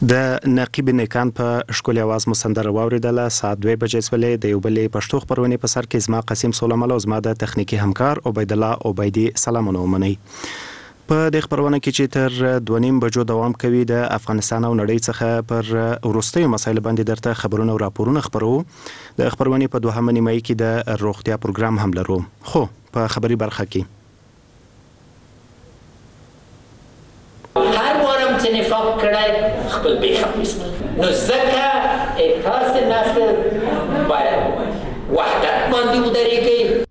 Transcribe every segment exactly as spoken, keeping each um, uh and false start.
د نقیب نیکان په ښکلي اواز مو سندره واورېدله. ساعت دوه بجې شولې. د یو بلې پښتو خپرونې په سر کې زما قاسم سولمل او زما د تخنیکي همکار عبید الله عبیدي سلامونه ومنئ. په دې خپرونه کې چې تر دوه نیم بجو دوام کوي د افغانستان او نړۍ څخه پر وروستیو مسایلو باندې درته خبرونه او راپورونه خپرو. د خپرونې په دوهمه نیمایي کې د روغتیا پروګرام هم لرو. خو په خبري برخه کې هر وارم چې نفاق کړی خپل بیخم بسم نو ځکه احساس نصر باید وحدت باندې ودرېږي.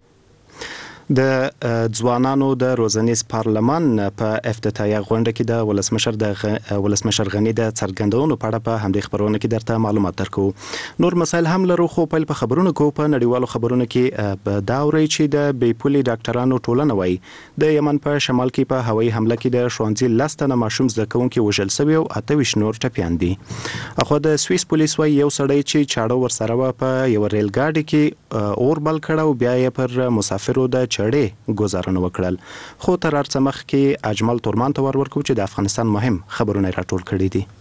د ځوانانو د روزنیز پارلمان په افتتاحیه غونډه کې د ولسمشر د ولسمشر غنی د څرګندونو په اړه په همدې خبرونه کې درته معلومات درکو. نور مسایل هم لرو خو په په خبرونو کو په نړیوالو خبرونو کې په دا اوري چې د بیپولي ډاکټرانو ټولنه وای د یمن په شمال کې په هوایي حمله کې د شوانزي لستنه ماشوم زده کوونکي وژل شوی او اته ویشت نور ټپیان دي. اخو د سویس پولیس وای یو سړی چې چاړه ورسره و په یو ریل ګاډي کې اور بل کړه او بیا یې پر مسافرو د چړې گزارنه وکړل. خو تر هرڅه مخکې اجمل تورمان ته ور ورکو چې د افغانستان مهم خبرونه راټول کړي دي.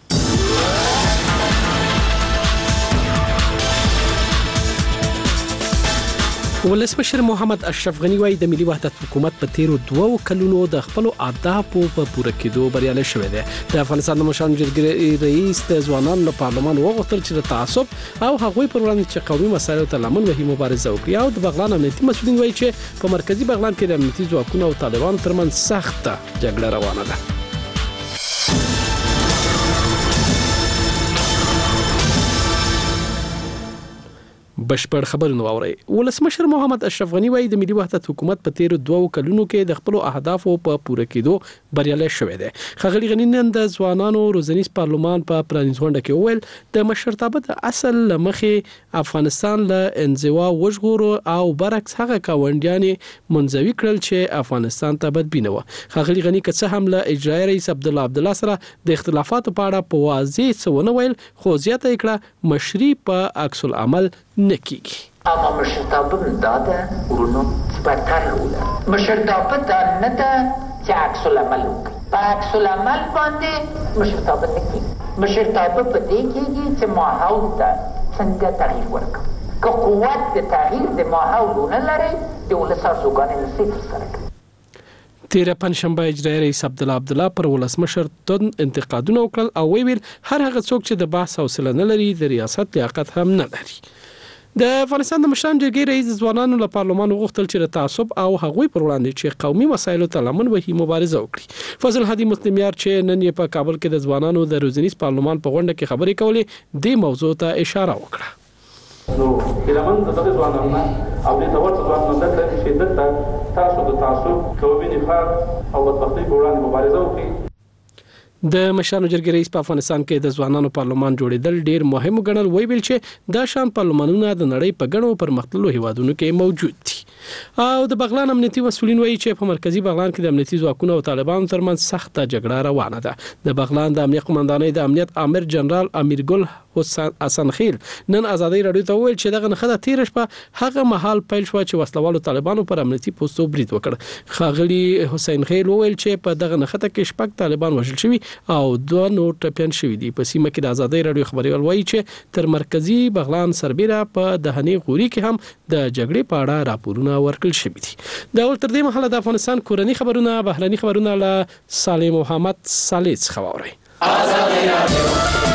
ولسمشر محمد اشرف غنی وايي د ملي وحدت حکومت په تیرو دوو کلونو د خپل اهدافو په پوره کېدو بریالی شوی دی. د افغانستان د مشرانو جرګې رئیس د ځوانانو له پارلمان وغوښتل چې د تعصب او هغوی پر وړاندې چې قومي مسایلو ته لمن وهي مبارزه وکړي. او د بغلان امنیتي مسؤلین وايي چې په مرکزی بغلان کې د امنیتي ځواکونو او طالبانو ترمنځ سخته جګړه روانه ده. بشپړ خبرونه واوري. ولسمشر محمد اشرف غنی وايي د ملي وحدت حکومت په تیر دوه کلونو کې د خپل اهدافو په پوره کېدو بریالی شوی دی. خغلی غنی نن د ځوانانو روزنیز پارلمان په پرانیز غونډه کې وویل د مشرتابه د اصل لمخې افغانستان له انزوا وژغورو او برعکس هغه کاونډیان منځوي کړل چې افغانستان ته بدبینه و. خغلی غنی که څه هم له اجرایي رئیس عبد الله عبد الله سره د اختلافاتو په اړه په واضح څه ونه ویل خو زیاته کړه مشري په عکس العمل نکیږي. اما مشرتابه داده ورونو سپرتر روله مشرتابه دا نه ده چې عکس العمل وکړي. په عکس العمل باندې مشرتابه نکیږي. مشرتابه په دې کېږي چې ماحول ته څنګه تغییر ورکړي. که قوت د تغییر د ماحول ونه لري د ولس ارزوګانې نشي ترسره کوي. تیر پنځشنبه اجرایي رئیس عبد الله عبد الله پر ولسمشر تون انتقادونه وکړل او ویل هر هغه څوک چې د بحث حوصله نه لري د ریاست لیاقت هم نه لري. د افغانستان د مشرانو جرګې رئیس ځوانانو له پارلمان وغوښتل چې د تعصب او هغوی پر وړاندې چې قومي مسایلو ته لمن وهي مبارزه وکړي. فضل هادي مسلمیار چې نن یې په کابل کې د ځوانانو د روزنیز پارلمان په غونډه کې خبرې کولې د موضوع ته اشاره وکړه. نو هیلمن د دغه ځوانانو او د تورته ځوانانو د شدت تاسو د تعصب قومي نفاق او بدبختۍ په وړاندې مبارزه وکړي. د مشرانو جرګې رئیس په افغانستان کې د ځوانانو پارلمان جوړېدل ډیر مهم ګڼل. ویل چې دا شان پارلمانونه د نړۍ په ګڼو پرمختللو هیوادونو کې موجود دي. او د بغلان امنیتي مسؤلین وایي چې په مرکزی بغلان کې د امنیتي ځواکونو او طالبانو ترمنځ سخته جګړه روانه ده. د بغلان د امنیت قومندانۍ د امنیت امر جنرال امیرګل حسن خیل نن ازادي رادیو ته ویل چې دغه نخښه تیر شپه هغه مهال پیل شو چې وسلوالو طالبانو پر امنیتي پوسټو برید وکړ. خاغلی حسین خیل ویل چې په دغه نخښه کې شپږ طالبان وژل شوي او دوه نور ټپیان شوي دي. په سیمه کې د ازادي رادیو خبريال وایي چې تر مرکزی بغلان سربیره په دهنی غوري کې هم د جګړې په اړه راپورونه ورکړل شوي دي. دا ول تر دې مهاله د افغانستان کورنی خبرونه بهرني خبرونه له سالم محمد صالح څخه واوري. ازادي رادیو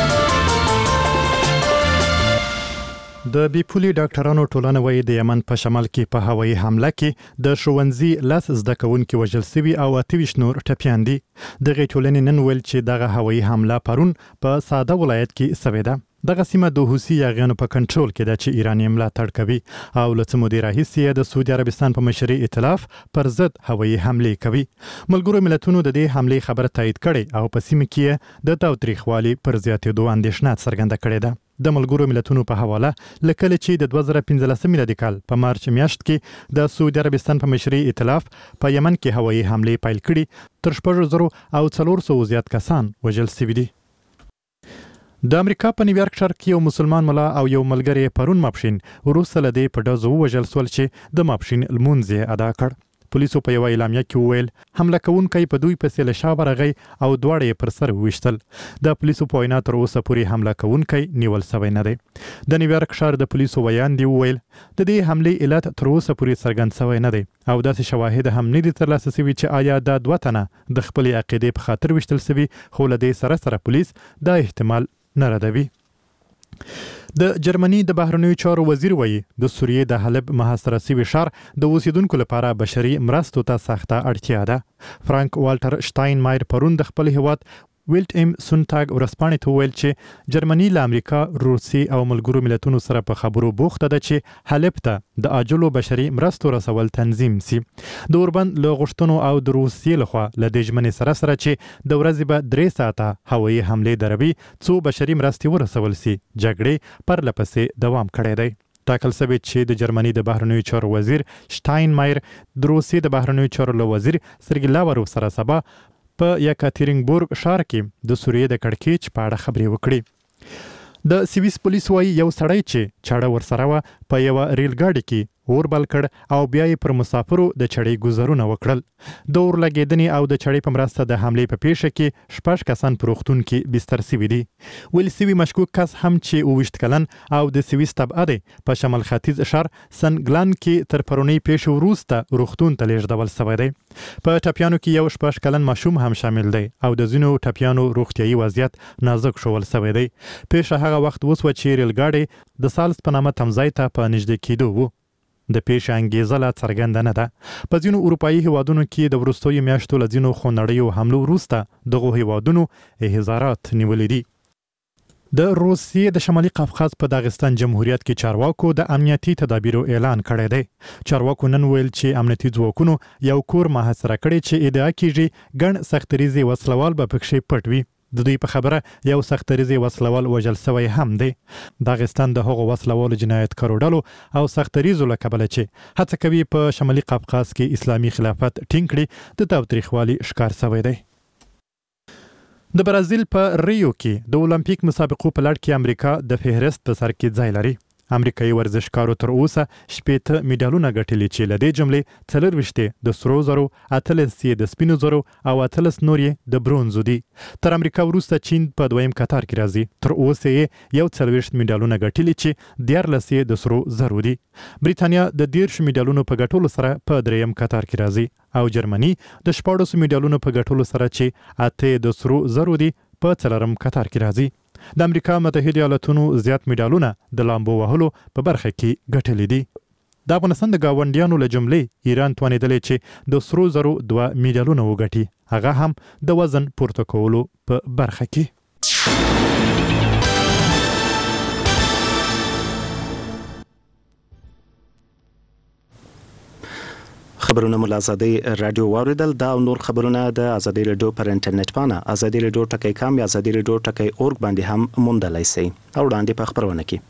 د بیپولي ډاکټرانو ټولنه وایي د یمن په شمال کې په هوایي حمله کې د شوونځي لس زده کوونکي وژل شوي او اته ویشت نور ټپیان دي. دغه ټولنې نن ویل چې دغه هوایي حمله پرون په ساده ولایت کې شوې ده. دغه سیمه د حوثي یاغیانو په کنټرول کې ده چې ایران یې ملاتړ کوي او له څه مودې راهیسې د سعودي عربستان په مشرۍ ائتلاف پر ضد هوایي حملې کوي. ملګرو ملتونو د دې حملې خبره تایید کړې او په سیمه کې د تاوتریخوالي پر زیاتېدو اندېښنه څرګنده کړې ده. د ملګرو ملتونو په حواله لکه چې د دوه زره پنځلسم میلادي کال په مارچ میاشت کې د سعودي عربستان په مشرۍ ائتلاف په یمن کې هوایي حملې پیل کړي. تر شپږ زره او څلور سوه زیات کسان وژل شوي دي. د امریکا په نیویارک ښار کې یو مسلمان ملا او یو ملګری پرون ماپښین وروسته له دې په ډزو ووژل شول چې د ماپښین لمونځ یې ادا کړ. پولیسو په یو اعلامیه کې وویل حمله کوونکی په دوی پسې له شا ورغی او دواړه یې پر سر وویشتل. د پولیسو په وینا تر اوسه پورې حمله کوونکی نیول شوی نه دی. د نیویارک ښار د پولیسو ویان دی وویل د دې حملې علت تر اوسه پورې څرګند شوی نه دی او داسې شواهد هم نه دي ترلاسه شوي چې آیا دا دوه تنه د خپلې عقیدې په خاطر ویشتل شوي، خو له دې سره سره پولیس دا احتمال نه ردوي. د جرمني د بهرنیو چارو وزیر وایي د سوریې د حلب محاصره شوي ښار د اوسیدونکو لپاره بشري مرستو ته سخته اړتیا ده. فرانک والټر شتاین مایر پرون د خپل هیواد ویلټ ایم سونټاګ ورسپانې ته وویل چې جرمني له امریکا، روسیې او ملګرو ملتونو سره په خبرو بوخته ده چې حلب ته د عاجلو بشري مرستو رسول تنظیم سي. د اوربند له غوښتنو او د روسیې لخوا له دې ژمنې سره سره چې د ورځې به درې ساعته هوایي حملې دروي څو بشري مرستې ورسول سي، جګړې پرله پسې دوام کړی دی. ټاکل شوی چې د جرمني د بهرنیو چارو وزیر شتاین مایر د روسیې د بهرنیو چارو له وزیر سرګی لاوروف سره سبا په یکاترینبورګ ښار کې د سوریې د کړکېچ په اړه خبرې وکړي. د سویس پولیس وایي یو سړی چې چاړه ورسره وه په یوه ریل ګاډي کې اور بل کړ او بیا یې پر مسافرو د چړې ګزارونه وکړل. د اور لګېدنې او د چړې په مرسته د حملې په پیښه کې شپږ کسان په روغتون کې بستر سوي دي. ویل سوي مشکوک کس هم چې اوویشت کلن او د سویس طبعه دی په شمال ختیځ ښار سنګلان کې تر پرونۍ پیښې وروسته روغتون ته لیږدول شوی دی. په ټپیانو کې یو شپږ کلن ماشوم هم شامل دی او د ځینو ټپیانو روغتیایي وضعیت نازک ښوول شوی دی. پیښه هغه وخت وسوه چې ریل ګاډی د سالس په نامه تمځای ته په نږدې کېدو و. د پیښې انګیزه لا څرګنده نه ده. په ځینو اروپایي هیوادونو کې د وروستیو میاشتو له ځینو خونړیو حملو وروسته دغو هیوادونو احضارات نیولي دي. د روسیې د شمالي قفقاز په داغستان جمهوریت کې چارواکو د امنیتي تدابیرو اعلان کړی دی. چارواکو نن ویل چې امنیتي ځواکونو یو کور محاصره کړی چې ادعا کیږي ګڼ سختریزي وسلوال به پکښې پټ وي. د دوی په خبره یو سختریزي وسلوال وژل شوی هم دی. داغستان د هغو وسلوالو جنایتکارو ډلو او سختریزو له کبله چې هڅه کوي په شمالي قفقاز کې اسلامي خلافت ټینګ کړي د تاوتریخوالي ښکار شوی دی. د برازیل په ریو کې د اولمپیک مسابقو په لړ کې امریکا د فهرست په سر کې ځای لري. امریکایي ورزشکارو تر اوسه شپېته میډالونه ګټلي چې له دې جملې څلرویشت د سرو زرو، اتلس یې د سپینو زرو او اتلس نور یې د برونزو دي. تر امریکا وروسته چین په دویم کتار کې راځي. تر اوسه یې یو څلوېښت میډالونه ګټلي چې دیارلس یې د سرو زرو دي. بریتانیا د دیرش میډالونو په ګټلو سره په دریم کتار کې راځي او جرمني د شپاړسو میډالونو په ګټلو سره چې اته د سرو زرو دي په څلورم کتار کې راځي. د امریکا متحده ایالاتونو زیات میډالونه د لامبو وهلو په برخه کې ګټلي دي. د افغانستان د ګاونډیانو له جملې ایران توانېدلی چې د سرو زرو دوه میډالونه وګټي، هغه هم د وزن پورته کولو په برخه کې. خبرونه مو له ازادي رادیو واوریدل. دا او نور خبرونه د ازادي رادیو پر انټرنیټ باندې ازادي رادیو ټکی کام یا ازادي رادیو ټکی اورګ باندې هم موندلای شئ او وړاندې په خبرونه کې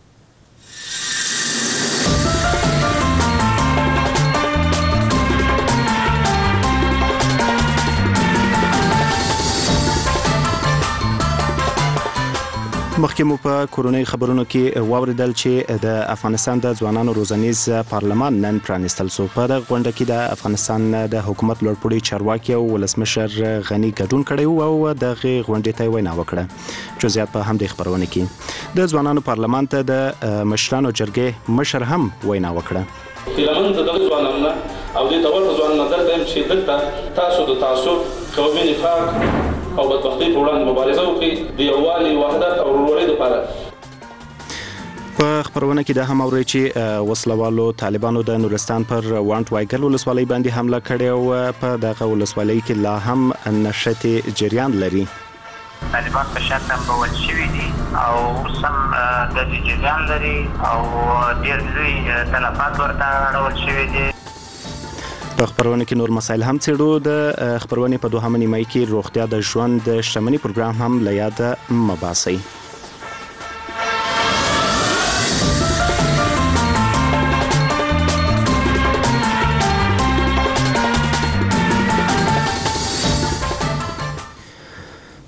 مخکې مو په کورونی خبرونو کې واوریدل چې د افغانستان د ځوانانو روزنیز پارلمان نن پرانیستل شو. په دغه غونډه کې د افغانستان د حکومت لوړپوړي چارواکي او ولسمشر غني ګډون کړی او دغه غونډې ته وینا وکړه. جزئیات په همدې خبرونه کې د ځوانانو پارلمان ته د مشرانو جرګې مشر هم وینا وکړه. لمن د دغه ځوانانو او د تور ځوان نظر دیم چې دلته تاسو د تاسو قومي نفاق او بدبختي په وړاندې مبارزه وکړي د یووالي، وحدت او ورورولۍ لپاره. په خبرونه کې دا هم اوري چې وسلوالو طالبانو د نورستان پر وانټ وایګل ولسوالۍ باندې حمله کړې او په دغه ولسوالۍ کې لا هم نشټي جریان لري. طالبان په شرط هم بول شوي دي او سم د جریان لري او ډېر لوی تلفات ورته اړول شوي دي. په خبرونه کې نور مسایل هم څېړو. د خبرونه په دوهمه نیمایي کې روغتیا د ژوند د شتمنۍ پروګرام هم له یاده مه باسئ.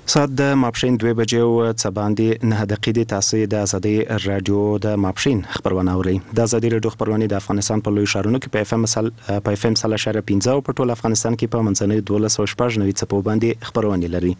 ساعت د ماپښین دوه بجې او څه باندې نه دقیقې تاسو د ازادي رادیو د ماپښین خبرونه اورئ. د ازادي رادیو خبرونه د افغانستان په لوی ښارونو کې په اف ام سل په اف ام سل اشاره پنځه او په ټول افغانستان کې په منځنۍ دولس او شپږ نوي څپو باندې خبرونه لري.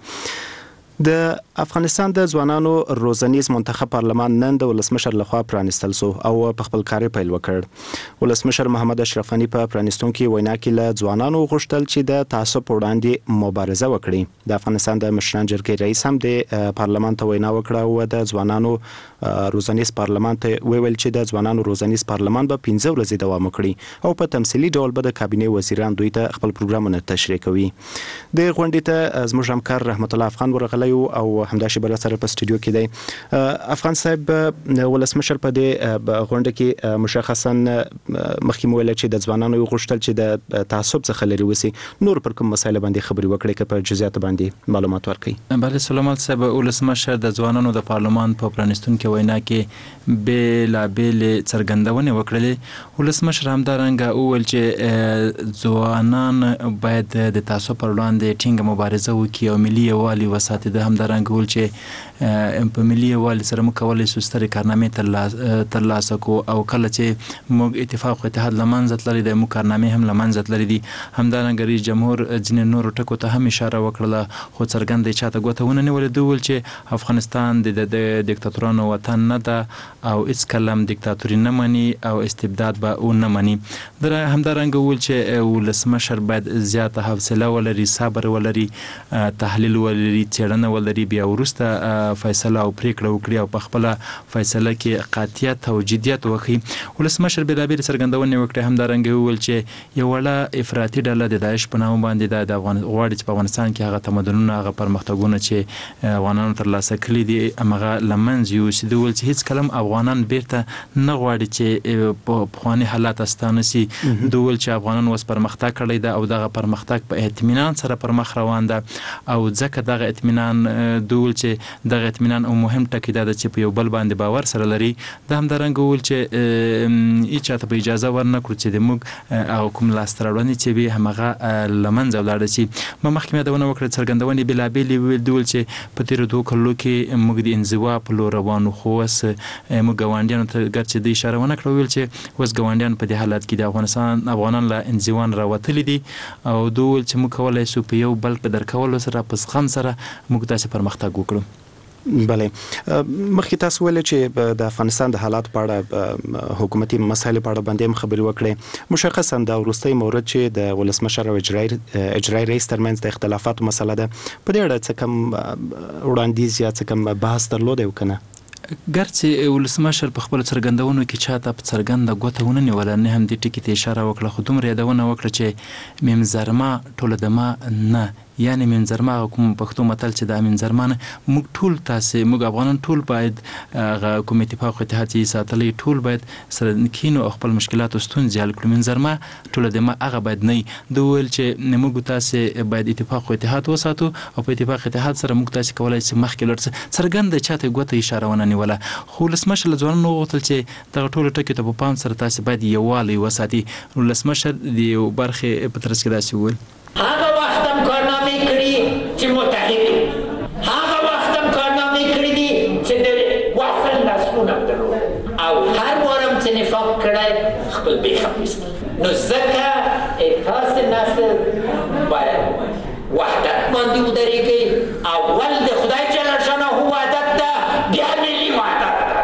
د افغانستان د ځوانانو روزنیز منتخب پارلمان نن د ولسمشر لخوا پرانستل سو او په خپل کار پیل وکړ. ولسمشر محمد اشرف غنی په پرانستون کې وینا کې له ځوانانو غوښتل چې د تعصب وړاندې مبارزه وکړي. د افغانستان د مشران جرګې رئیس هم د پارلمان ته وینا وکړه او د ځوانانو روزنیز پارلمان ته ویل چې د ځوانانو روزنیز پارلمان به پنځه ورځې دوام وکړي او په تمثيلي ډول به د کابینې وزیران دوی ته خپل پروګرامونه تشریح کوي. د غونډې ته زموږ همکار رحمت الله افغان ورغلی او همداشي بل سره په سټوډیو کې دی. افغان صاحب ولسمشر په دې غونډه کې مشخصا مخکې ویل چې د ځوانانو غوښتل چې د تعصب څخه لري وسی نور پر کوم مسایل باندې خبري وکړي که په جزئیات باندې معلومات ورکړي. بله سلامات صاحب ولسمشر د ځوانانو د پارلمان په پرانستون کې وینا کې بلا بل څرګندونه وکړه. ولسمشر همدارنګه وویل چې ځوانان باید د تعصب پر وړاندې ټینګه مبارزه وکړي او ملي یووالي وساتي. د همدارنګه ول چې په ملي یووالي سره موږ کولای شو سترې کارنامې ترلاسه کو او کله چې موږ اتفاق او اتحاد لمنځه تللي د موږ کارنامې هم لمنځه تللي دي. همدارنګه رئیس جمهور ځینې نورو ټکو ته هم اشاره وکړله خو څرګنده یې چاته ګوته ونه نیولې. دوی ویل چې افغانستان د دیکتاتورانو وطن نه ده او هیڅکله هم دیکتاتوري نه مني او استبداد به ونه مني. همدارنګه ویل چې ولسمشر باید زیاته حوصله ولري، صبر ولري، تحلیل ولري، څېړنه ولري، بیا وروسته فیصله او پریکړه وکړي او په خپل فیصله کې قاطعیت او جدیت وکړي. ولسمشر بلابل څرګندونه وکړه. همدارنګه ویل چې یو وړه افراطي ډله د داعش په نامه باندې د افغان غواړي چې په افغانستان کې هغه تمدنونه هغه پرمختګونه چې افغانانو ترلاسه کړي دي هغه لمنځه یوسي. دوی ویل چې هیڅ کلم افغانان بیرته نه غواړي چې په پخواني حالات ستانه سي. دوی ویل چې افغانان اوس پرمختګ کړی ده او دغه پرمختګ په اطمینان سره پر مخ روان ده او ځکه دغه اطمینان دوی چې دغه اطمینان او مهم ټکی دا چې په یو بل باندې باور سره لري. د همدارنګه ویل چې هیڅ چاته به اجازه ورنکړو چې د موږ او کوم لاسته راوړنې چې به همغه لمنځه ولاړه شي. ما مخکې یادونه وکړه څرګندونې بلابلې ویل چې په تیرو دوه کلو کې موږ د انزوا په لور روانو خو اوس موږ ګاونډیانو ته ګرچې د اشاره ونه کړه ویل چې اوس ګاونډیان په دې حالت کې د افغانستان افغانان له انزوان راوتلي دي او دوی ویل چې موږ کولای شو په یو بل په درکولو سره په زغم سره موږ داسې پرمختګ وکړو. بله مخکې تاسو ویل چې د افغانستان د حالات په اړه حکومتي مسایل په اړه باندې هم خبري وکړي. مشخصا د وروستي مورد چې د ولسمشر او اجرایي اجرایي رئیس ترمنځ د اختلافاتو مسله ده په دې اړه څه کوم وړاندیز یا څه کوم بحث درلود او کنه؟ ګرچې ولسمشر په خپل څرګندونو کې چاته په څرګنده ګوته ونه نیوله نه هم دې ټکي ته اشاره وکړه خو دومره یادونه وکړه چې ممزرما ټوله دما نه یعنی منظرما کوم پښتو متل چې د منظرمانه موږ ټول تاسو موږ افغانان ټول باید کوم اتفاق او اتحاد ساتلی ټول باید سره کینو خپل مشکلات او ستونزې حل کړو. منظرما ټول د ما هغه باید نه دوی چې موږ تاسو باید اتفاق او اتحاد وساتو او په اتفاق اتحاد سره موږ تاسو کولای شو مخکې لرسه څرګنده چاته ګوته اشاره ونه نیوله. خو لسمشر ځوانانو غوښتل چې دغه ټول ټکي ته په پام سره تاسو باید یووالی وساتي. لسمشر د برخه په ترڅ کې داسې ویل هغه وخت هم کارنامې کړي چې متحد هغه وخت هم کارنامې کړي دي چې د وصل نسلونه درلود او هر وارم چې نفاق کړی خپل بیخم ویستل. نو ځکه تاسې نسل باید وحدت باندې ودرېږئ. اول د خدای جل شانه وحدت ده بیا ملي وحدت ده.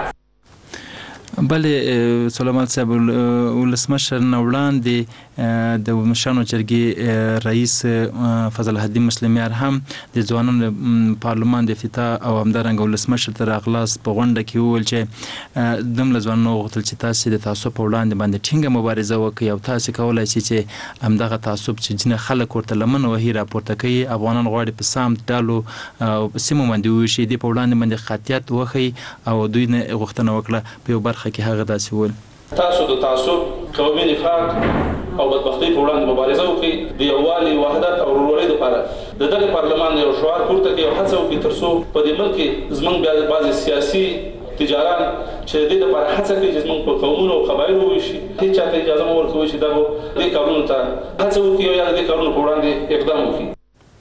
بله سلامات صاحب ولسمشر نه وړاندې د مشرانو جرګې رئیس فضل الدین مسلمیار هم د ځوانانو پارلمان د افتتاح او همدارنګه ولسمشر تر اغلاس په غونډه کې وویل چې دم له ځوانانو غوښتل چې تاسو د تعصب په وړاندې باندې ټینګه مبارزه وکړئ او تاسو کولای شئ چې همدغه تعصب چې ځینې خلک ورته لمن وهي راپورته کوي افغانان غواړي په سمت ډالو او سیمو باندې وشي د په وړاندې باندې قاطعیت وخی او دوی نه غوښتنه وکړه په یو برخه کې هغه داسې ول تاسو د تعصب قومي نفاق او بدبختي په وړاندې مبارزه وکړي د یووالي وحدت او ورورولۍ لپاره د دغه پارلمان یو شعار پورته کړي او هڅه وکړي ترڅو په دې ملک کې زموږ بیا بعضې سیاسي تجاران چې د دې لپاره هڅه کوي چې زموږ په قومونو او قبایلو وویشي هېڅ چاته اجازه مه ورکوئ چې دغو دې کارونو ته هڅه وکړي او یا د دې کارونو په وړاندې اقدام وکړي.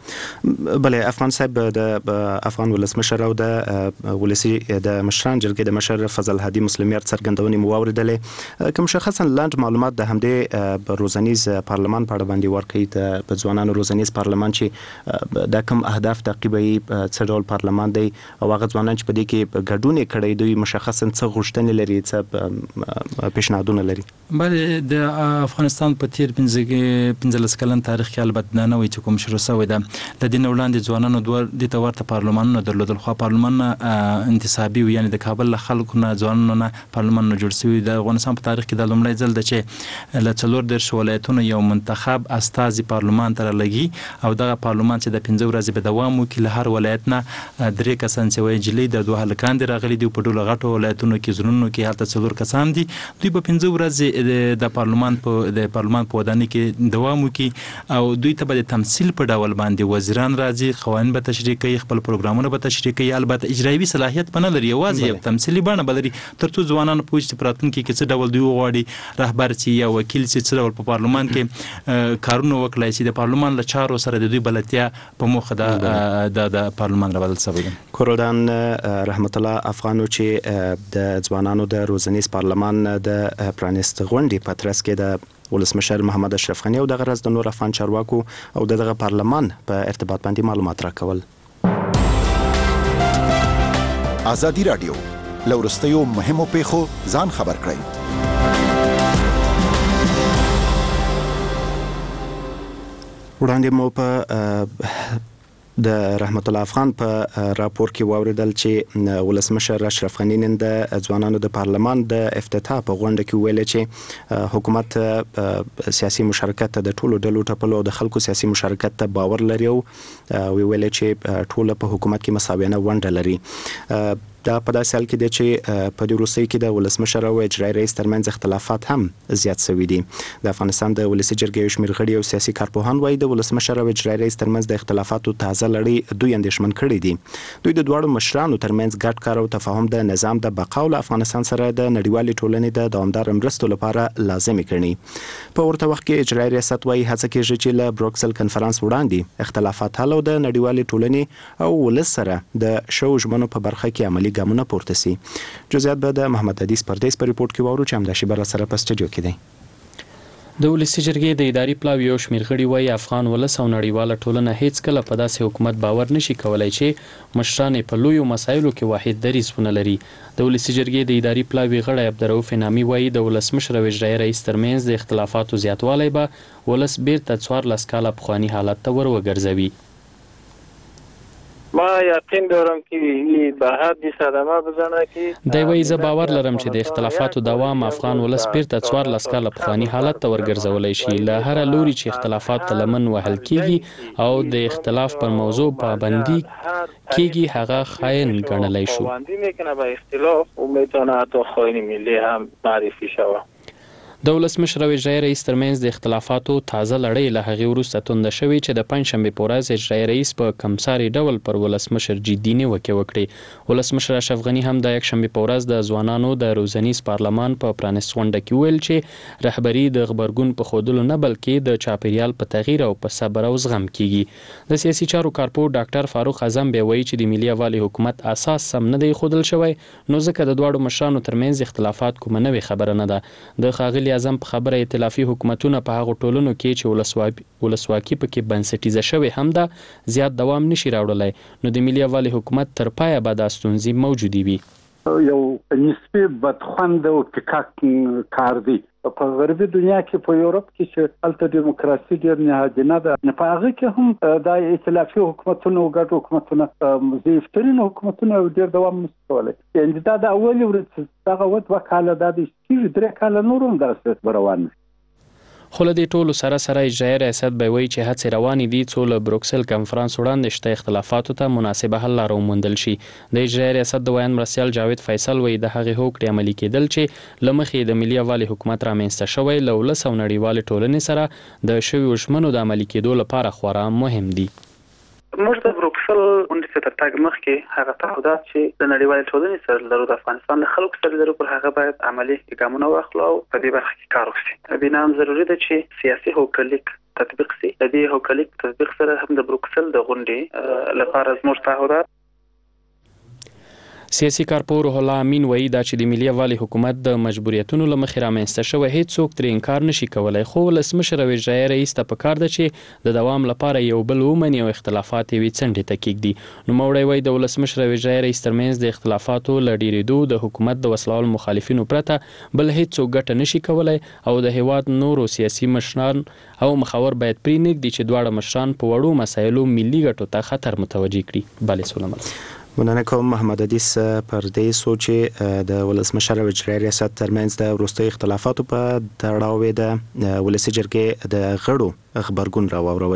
بله افغان صاحب د افغان ولسمشر او د ولسی د مشران جرګې د مشر فضل هادي مسلمیار څرګندونې مو اوریدلې کوم شخصا لاند معلومات د همدې روزنیز پارلمان په اړه باندې ورکړي د ځوانانو روزنیز پارلمان چې د کوم اهداف تعقیبوي څه ډول پارلمان دی او هغه ځوانان چې په دې کې ګډون کړي دوی مشخصا څه غوښتنې لري څه پیشنهادونه لري. بله د افغانستان په تیر پنځلس کلن تاریخ کې البته نه وي چې کوم شروع شوی ده د دین وړاندې ځوانانو دوه د تورته پارلمانونه درلودل خو پارلمان انتصابي یعنی د کابل خلکو نه ځوانانو نه پارلمان نه جوړ شوی د افغانستان په تاریخ کې د لومړی ځل د چې له څلور درش ولایتونو یو منتخب استازي پارلمان ته لګي او دغه پارلمان چې د پنځه ورځې په دوام وکړي له هر ولایت نه درې کسان چې وایي جلی د دوه هلکان دي راغلي دي په ډول غټو ولایتونو کې زرونو کې هلته څلور کسان دي دوی په پنځه ورځې د پارلمان په د پارلمان په ودانۍ کې دوام وکړي او دوی ته به د تمثيل په ډول باندې وزیران راځي قوانین به تشریح کوي خپل پروګرامونه به تشریح کوي البته اجرایي صلاحیت نه لري یوازې یو تمثيلي بڼه بلري ترڅو ځوانان پوه شي پراتون کې څه ډول دوی غواړي رهبر چې یا وکیل چې څه ډول په پارلمان کې کارونه وکړي چې د پارلمان له چارو سره د دوی بلدتیا په موخه د د پارلمان را بدل شوی دی. کوردان رحمت الله افغانو چې د ځوانانو د روزنیز پارلمان د پرانست غونډې په ترڅ کې د ولسمشر محمد اشرف غنی او د غرض د نور افغان چارواکو او دغه پارلمان په ارتباط باندې معلومات راکول. ازادي رادیو لورستیو مهمو پیښو ځان خبر کړئ. وړاندې مو په د رحمت الله افغان په راپور کې واوریدل چې ولسمشر اشرف غنی نن د ځوانانو د پارلمان د افتتاح په غونډه کې ویل چې حکومت سیاسي مشارکت د ټولو ډلو ټپلو د خلکو سیاسي مشارکت ته باور لري او ویل چې ټول په حکومت کې مساویانه ونډه لري. دا په داسې حال کې دی چې په دې وروستۍ کې د ولسمشر او اجرایي رئیس ترمنځ اختلافات هم زیات شوي دي. د افغانستان د ولسي جرګې یو شمېر غړي او سیاسي کارپوهان وایي د ولسمشر او اجرایي رئیس ترمنځ د اختلافاتو تازه لړۍ دوی اندېښمن کړي دي. دوی د دواړو مشرانو ترمنځ ګډ کار او تفاهم د نظام د بقا او افغانستان سره د نړیوالې ټولنې د دوامدار مرستو لپاره لازمي کړي. په ورته وخت کې اجرایي ریاست وایي هڅه کیږي چې له بروکسل کنفرانس وړاندې اختلافات حل او د نړیوالې ټولنې او ولس سره د شو ژمنو په برخه کې عملی ګامونه پورته سي. جزئیات به د محمد حدیث پردیس په ریپورت کې وورو چې هم د شیبر سره په سټډیو کې دی. د ولسی جرګې د اداري پلاوی یو شمېر غړي وایي افغان ولس او نړیواله ټولنه هیڅ کله په داسې حکومت باور نشي کولای چې مشران په لویو مسایلو کې واحد دریځ ونه لري. د ولسی جرګې د اداري پلاوی غړی عبدالرؤف نامی وایي د ولسمشر او اجرایي رئیس ترمنځ د اختلافاتو زیاتوالی به ولس بیرته څوارلس کاله پخواني حالت ته ور وګرځوي. ما یقین دارم که به حد صدمه بزنه که دی وایي زه باور لرم چې د اختلافاتو دوام افغان ولس بیرته څوارلس کاله پخواني حالت ته ورګرځولی شي. له هره لوري چې اختلافات ته لمن وهل کیږي او د اختلاف پر موضوع پابندي کیږي هغه خاین ګڼلی شو. پابندی میکنه به اختلاف و میتونه حتی خاین ملی هم معرفی شود. د ولسمشر او اجرایي رئیس ترمنځ د اختلافاتو تازه لړۍ له هغې وروسته تونده شوې چې د پنجشنبې په ورځ اجرایي رئیس په کمساري ډول پر ولسمشر جدي نیوکې وکړې. ولسمشر اشرف غني هم د یکشنبې په ورځ د ځوانانو د روزنیز پارلمان په پرانست غونډه کې ویل چې رهبري د غبرګون په ښودلو نه بلکې د چاپیریال په تغییر او په صبر او زغم کیږي. د سیاسي چارو کارپور ډاکټر فاروق اعظم بیا وایي چې د ملي یووالي حکومت اساس سم نه دی ایښودل شوی نو ځکه د دواړو مشرانو ترمنځ اختلافات کومه نوې خبره نه ده. د ښاغلي اعظم په خبره ائتلافي حکومتونه په هغو ټولنو کې چې ولسواکي ولسواکي پکې بنسټیزه شوې هم ده زیات دوام نشي راوړلی نو د ملي یووالي حکومت تر پایه به دا ستونزې موجودې وي. یو نسبي بدخوند او ټیکاک کار دی. په غربي دنیا کې په یورپ کې چې هلته دیموکراسي ډېر نهادینه ده په هغه کې هم د ائتلافي حکومتونو او ګډ حکومتونو ضعیفترین حکومتونه ډېر دوام نشي کولی. یعنې دا د اولې ورځې دغه دوه کاله دا د کېږي درې کاله نور هم داسې به روان وي. خو له دې ټولو سره سره اجرایي ریاست به وایي چې هڅې روانې دي څو له بروکسل کنفرانس وړاندې شته اختلافاتو ته مناسبه حل لاره وموندل شي. د اجرایي ریاست د ویاند مرستیال جاوید فیصل وایي د هغې هوکړې عملي کېدل چې له مخې د ملي یووالي حکومت رامنځته شوی له ولس او نړیوالې ټولنې سره د شویو ژمنو د عملي کېدو لپاره خورا مهم دي. موږ د بروکسل غونډې ته تر تګ مخکې هغه تعهدات چې د نړیوالې ټولنې سره لرو د افغانستان له خلکو سره لرو پر هغه باید عملي ګامونه واخلو او په دې برخه کې کار وکړو. بنا هم ضروري ده چې سیاسي هوکړلیک تطبیق شي. د دې هوکړلیک تطبیق سره هم د بروکسل د غونډې لپاره زموږ تعهدات. سیاسي کارپور روح الله امین وایي دا چې د ملي یووالي حکومت د مجبوریتونو له مخې رامنځته شوی هیڅ څوک ترې انکار نشي کولای، خو ولسمشر او اجرایي رئیس ته پکار ده چې د دوام لپاره یو بل ومني او اختلافات یې څنډې ته کېږدي. نوموړی وایي د ولسمشر او اجرایي رئیس ترمنځ د اختلافاتو له ډېرېدو د حکومت د وسلوال مخالفینو پرته بل هیڅ څوک ګټه نشي کولای او د هیواد نورو سیاسي مشران او مخاور باید پرې نږدي چې دواړه مشران په وړو مسایلو ملي ګټو ته خطر متوجه کړي. بله سولمل مننه کوم محمد عدیس پر دې سوچ د ولسمشر او اجرایي ریاست ترمنځ د وروستي اختلافاتو په تړاو د ولسي جرګې د غړو خبرګون راووروي.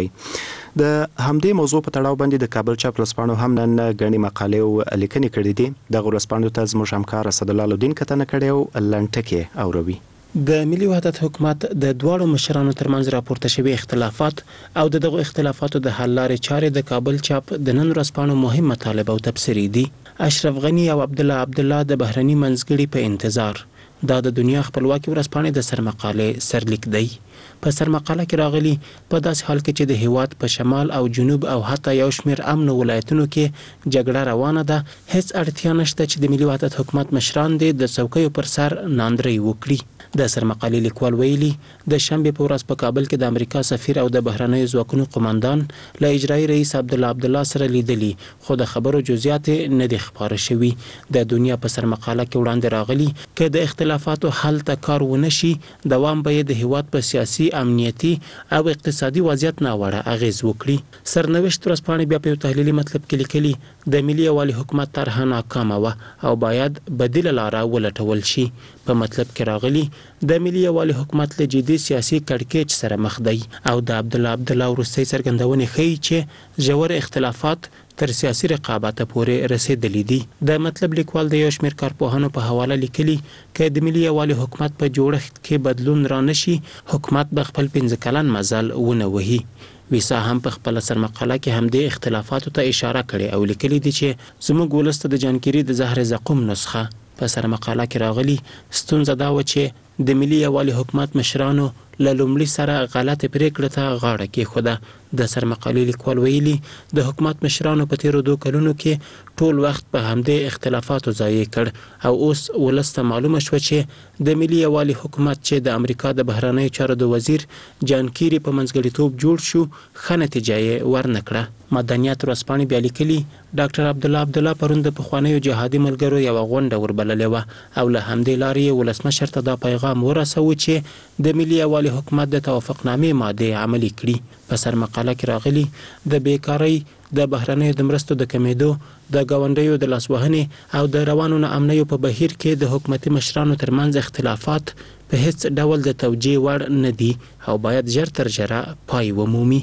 د همدې موضوع په تړاو باندې د کابل چاپ ورځپاڼو هم نن غني مقالې او لیکنې کړې دي. د ورځپاڼو ته زموږ همکار اسد الله الدین کتنه کړې او لنټکه اوروي. د ملي وحدت حکومت د دواړو مشرانو ترمنځ راپورته شوی اختلافات او دغه اختلافاتو د حل لارې چارې د کابل چاپ د نن ورځپاڼو مهم مطالب او تبصرې دي. اشرف غنی او عبد الله عبد الله د بهرني منځګړي په انتظار. دا د دنیا خپلواکي ورځپاڼې د سرمقالې سرلیک دی. په سرمقاله کې راغلي په داسې حال کې چې د هیواد په شمال او جنوب او حتی یو شمېر امن ولایتونو کې جګړه روانه ده، هیڅ اړتیا نشته چې د ملي وحدت حکومت مشران دې د څوکیو پر سر ناندرۍ وکړي. د سرمقالې لیکوال ویلي د شنبې په ورځ په کابل کې د امریکا سفیر او د بهرنیو ځواکونو قوماندان له اجرایي رئیس عبد الله عبد الله سره لیدلي، خو د خبرو جزئیات نه دي خبره شوي. د دنیا په سرمقاله کې وړاندې راغلي چې د اختلافاتو حل ته کار ونه شي، دوام به د هیواد په سیاسي، امنیتي او اقتصادي وضعیت ناوړه اغیز وکړي. سرنوشت ورځپاڼې بیا په یو تحلیلي مطلب کې لیکلي د ملي یووالي حکومت طرحه ناکامه وه او باید بدیله لاره ولټول شي. په مطلب کې راغلي د ملي یووالي حکومت له جدي سیاسي کړکېچ سره مخ دی او د عبد الله عبد الله وروستۍ څرګندونې ښیي چې ژور اختلافات تر سیاسي رقابت پورې رسیدلی دي. د مطلب لیکوال د یو شمېر کارپوهانو په حواله لیکلي چې د ملي یووالي حکومت په جوړښت کې بدلون را نشي، حکومت به خپل پنځه کلن مزل ونه وهي. ویسا هم په خپل سرمقاله کې همدې اختلافاتو ته اشاره کړې او لیکلي دي چې زموږ ولس ته د جانکيري د زهر زقوم نسخه. په سرمقاله کې راغلي ستونزه دا و چې د ملي یووالي حکومت مشرانو له لومړي سره غلطه پریکړه ته غاړه کېښوده. د سرمقالې لیکوال ویلي د حکومت مشرانو په تیرو دوه کلونو کې ټول وخت په همدې اختلافاتو ضایع کړ او اوس ولس ته معلومه شوه چې د ملي یووالي حکومت چې د امریکا د بهرنیو چارو د وزیر جان کیری په منځګړیتوب جوړ شو، ښه نتیجه یې ورنکړه. مدنیات ورځپاڼې بیا لیکلي ډاکټر عبد الله عبد الله پرون د پخوانیو جهادي ملګرو یوه غونډه وربللې وه او له همدې لارې یې ولسمشر ته دا پیغام ورسوه چې د ملي یووالي حکومت د توافقنامې مادې عملي کړي. په سرمقاله کې راغلي د بیکارۍ، د بهرنیو د مرستو د کمیدو، د ګاونډیو د لاسوهنې او د روانو ناامنیو په بهیر کې د حکومتي مشرانو ترمنځ اختلافات په هیڅ ډول د توجیه وړ نه دي او باید ژر تر ژره پای ومومي.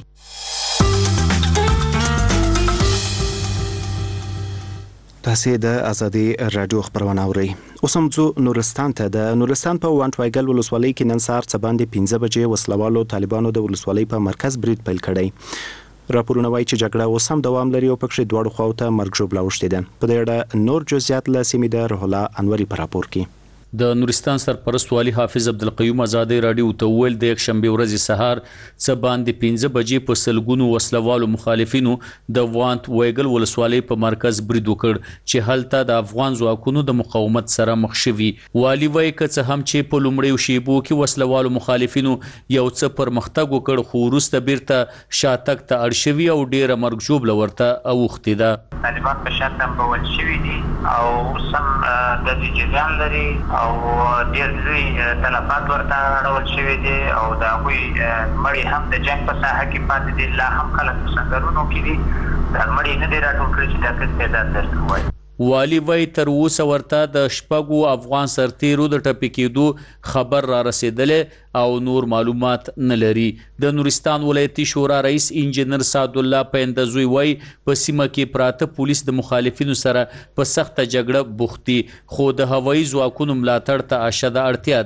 تاسې د ازادي رادیو خبرونه اورئ. اوس هم ځو نورستان ته. د نورستان په وانټوایګل ولسوالۍ کې نن سهار څه باندې پنځه بجې وسلوالو طالبانو د ولسوالۍ په مرکز برید پیل کړی. راپورونه وایي چې جګړه اوس هم دوام لري او پکې دواړو خواو ته مرګ ژوبله اوښتې ده. په دې اړه نور جزئیات له سیمې د روح الله انوري په راپور کې. د نورستان سرپرست والي حافظ عبدالقیوم ازادي رادیو ته ویل د یکشنبه ورځې سهار څه باندې پنځه بجې په سلګونو وسلوالو مخالفینو د وانت ویګل ولسوالۍ په مرکز برید وکړ چې هلته د افغان ځواکونو د مقاومت سره مخ شوي. والي وایي که څه هم چې په لومړیو شیبو کې وسلوالو مخالفینو یو څه پرمختګ وکړ، خو وروسته بیرته شاتګ ته اړ شوي او ډیره مرګ ژوبله ورته اوښتې ده. طالبان په شا تنبول شوي دي او اوس هم داسې جریان لري او ډېر لوی تلفات ورته اړول شوي دي او د هغوی مړي هم د جنګ په ساحه کې پاتې دي. لا هم خلک په سنګرونو کې دي، دا مړي نه دي راټول کړي چې دا څه تعداد درته ووایي. والي وایي تر اوسه ورته د شپږو افغان سرتیرو د ټپي کېدو خبر را رسېدلی او نور معلومات نه لري. د نورستان ولایتي شورا رئیس انجینر سعد الله پیندزوی وایي په سیمه کې پراته پولیس د مخالفینو سره په سخته جګړه بوخت دي، خو د هوایي ځواکونو ملاتړ ته اشده اړتیا ده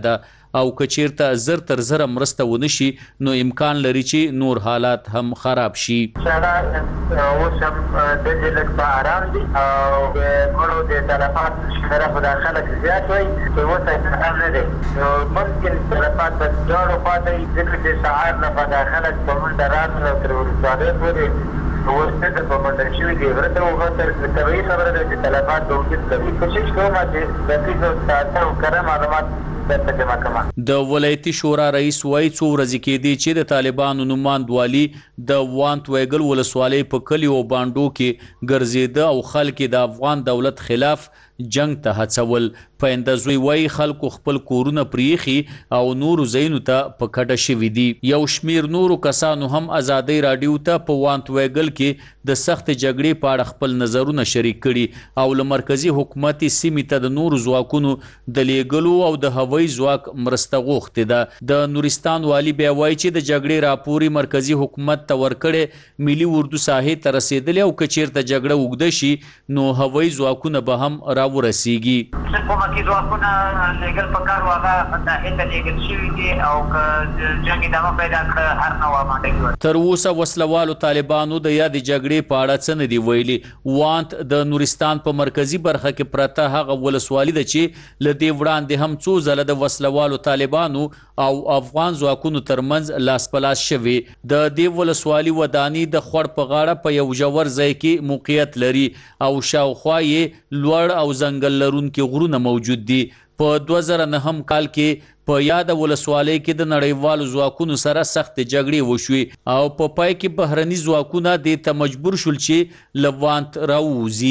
او کچیرته زر تر زر مرسته ونشي نو امکان لري چې نور حالات هم خراب شي. اوس هم د دې لږ په آرام دي او د مړو د تلفات شمېره په داخله کې زیات وي چې اوس یې هم نه دی نو ممکن تلفات په دواړو خواته وي ځکه چې سهار نه په داخله کې په منډه راتلل او تر ولسوالۍ پورې اوس څه په منډه شوي دي غره ته وغوتل طبیعي خبره ده چې تلفات به وجود لري. کوشش کوم چې دقیق او تازه او کره معلومات د ولایتي شورا رئیس وایي څو ورځې کېدي چې د طالبانو نمایندوالي د وانت ویګل ولسوالۍ په کلیو او بانډو کې ګرځېده او خلک د افغان دولت خلاف جنگ ته هڅول. پاینده وایي خلکو خپل کورونه پریخي او نورو ځایونو ته په کډه شوي دي. یو شمیر نورو کسانو هم ازادۍ راډیو ته په وانت ویګل کې د سخت جګړې په اړه خپل نظرونه شریک کړي او له مرکزي حکومتي سیمې ته د نورو ځواکونو د لیږلو او د هوایي ځواک مرسته غوښتې ده. د نورستان والي بیا وایي چې د جګړې راپورې مرکزي حکومت ته ورکړې ملي اردو ساحې ته رسېدلې او که چیرته جګړه اوږده شي نو هوایي ځواکونه به هم راورسیږي. حکومتي ځواکونه لېږل پکار و هغه ساحې ته لېږل شوي دي او که جنګ ادامه پیدا کړه هر نوع آماده کړي. تر اوسه وسلوالو طالبانو د یادې جګړې په اړه څه نه دي ویلي. وانت د نورستان په مرکزي برخه کې پرته هغه ولسوالي ده چې له دې وړاندې هم څو ځله د وسلوالو طالبانو او افغان ځواکونو ترمنځ لاس په لاس شوي. د دې ولسوالي وداني د خوړ په غاړه په یو ژور ځای کې موقعیت لري او شاوخوا یې لوړ او ځنګل لرونکي غرونه موجود دي. په دوه زره نهم کال کې په یاد ولسوالۍ کې د نړیوالو ځواکونو سره سخت جګړې وشوي او په پای کې بهرني ځواکونه دې ته مجبور شول چې له وانت راووځي.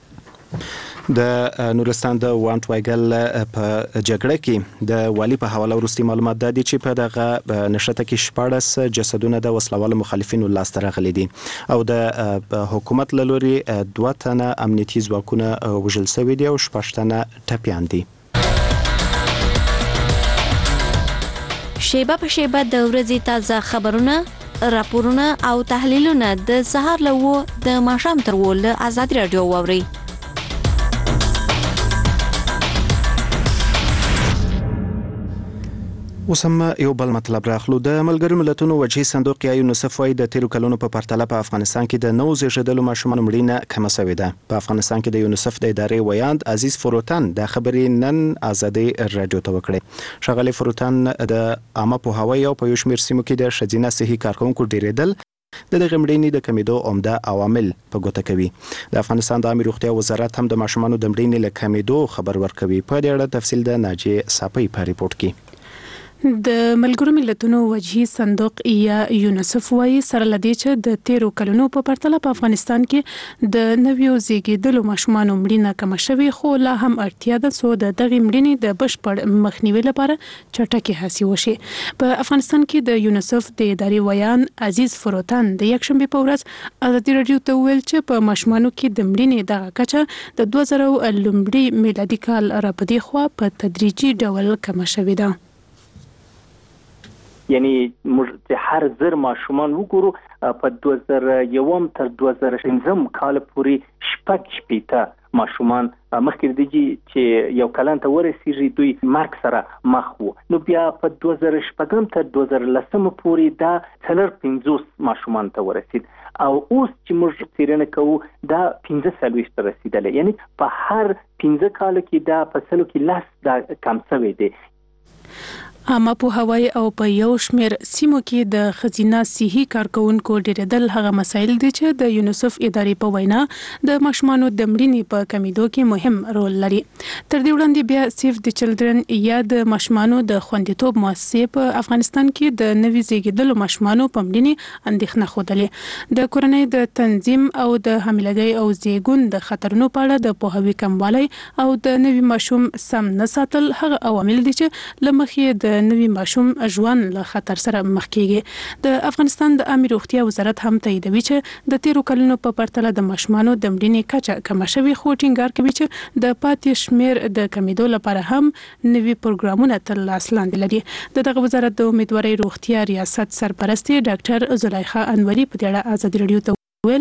د نورستان د وانت وایګل په جګړه کې د والی په حواله وروستي معلومات دادي چې په دغه نشته کې شپاړس جسدونه د وسلوالو مخالفینو لاسته راغلي دي او د حکومت له لوري دوه تنه امنیتي ځواکونه وژل شوي دي او شپږ تنه ټپیان دي. شیبه په شیبه د ورځې تازه خبرونه، راپورونه او تحلیلونه د سهار له وو د ماښام تر وو له آزادي رادیو واورئ. اوس هم یو بل مطلب راخلو. د ملګرو ملتونو وجهي صندوق یا یونیسف وايي د تیرو کلونو په پرتله په افغانستان کې د نو زیږیدلو ماشومانو مړینه کمه شوې ده. په افغانستان کې د یونیسف د ادارې ویاند عزیز فروتن د خبرې نن آزادي رادیو ته وکړې. ښاغلي فروتن د عامه پوهاوی او په یو شمېر سیمو کې د ښځینه صحي کارکونکو ډیریدل د دغه مړینې د کمیدو عمده عوامل په ګوته کوي. د افغانستان د عامه روغتیا وزارت هم د ماشومانو د مړینې له کمیدو خبر ورکوي. په دې اړه تفصیل د ناجیه صافی په ریپورت کې. د ملګرو ملتونو وجهي صندوق یا یونیسف وايي سره لدی چې د تیرو کلونو په پرتله په افغانستان کې د نویو زیږیدلو ماشومانو مړینه کم شوي خو لا هم اړتیا ده سو د دغه مړینې د بشپړ مخنیوي لپاره چټکي هڅې وشي. په افغانستان کې د یونیسف د ادارې ویان عزیز فروتن د یکشنبه په ورځ آزادي رادیو ته ویل چې په ماشومانو کې د مړینې دغه کچه د دوه زره لومړي میلادي کال راپدې خو په تدریجي ډول کم شوې ده. یعنی موږ چې هر زر ماشومان وګورو په دوه زره یو تر دوه زره پنځم کال پورې شپږ شپېته ماشومان مخکې د دې چې یو کلن ته ورسیږي دوی مرګ سره مخ وو. نو بیا په دوه زره شپږم تر دوه زره لسم پورې دا څلور پنځوس ماشومان ته ورسید او اوس چې موږ څېړنه کوو دا پنځه څلوېښت ته رسیدلی. یعنی په هر پنځه کالو کې دا په سلو کې لس دا کم شوی دی. عامه پوهاوی او په یو شمېر سیمو کې د ښځینه صحي کارکونکو ډیریدل هغه مسایل دي چې د یونیسف ادارې په وینا د ماشومانو د مړینې په کمیدو کې مهم رول لري. تر دې وړاندې بیا سیف د چلډرن یا د ماشومانو د خوندیتوب مؤسسې په افغانستان کې د نوي زیږیدلو ماشومانو په مړینې اندېښنه ښودلې. د کورنۍ د تنظیم او د حاملګۍ او زیږون د خطرونو په اړه د پوهاوي کموالی او د نوي ماشوم سم نه ساتل هغه عوامل دي چې له مخې د نوي ماشوم ژوند له خطر سره مخ کیږي. د افغانستان د عامه روغتیا وزارت هم تاییدوي چې د تیرو کلونو په پرتله د ماشومانو د مړینې کچه کم شوې خو ټینګار کوي چې د پاتې شمیر د کمیدو لپاره هم نوي پروګرامونه تر لاس لاندې لري. د دغه وزارت د امیدوارۍ روغتیا ریاست سرپرستی ډاکټر زلیخا انوري په دې اړه آزادي رادیو ته ویل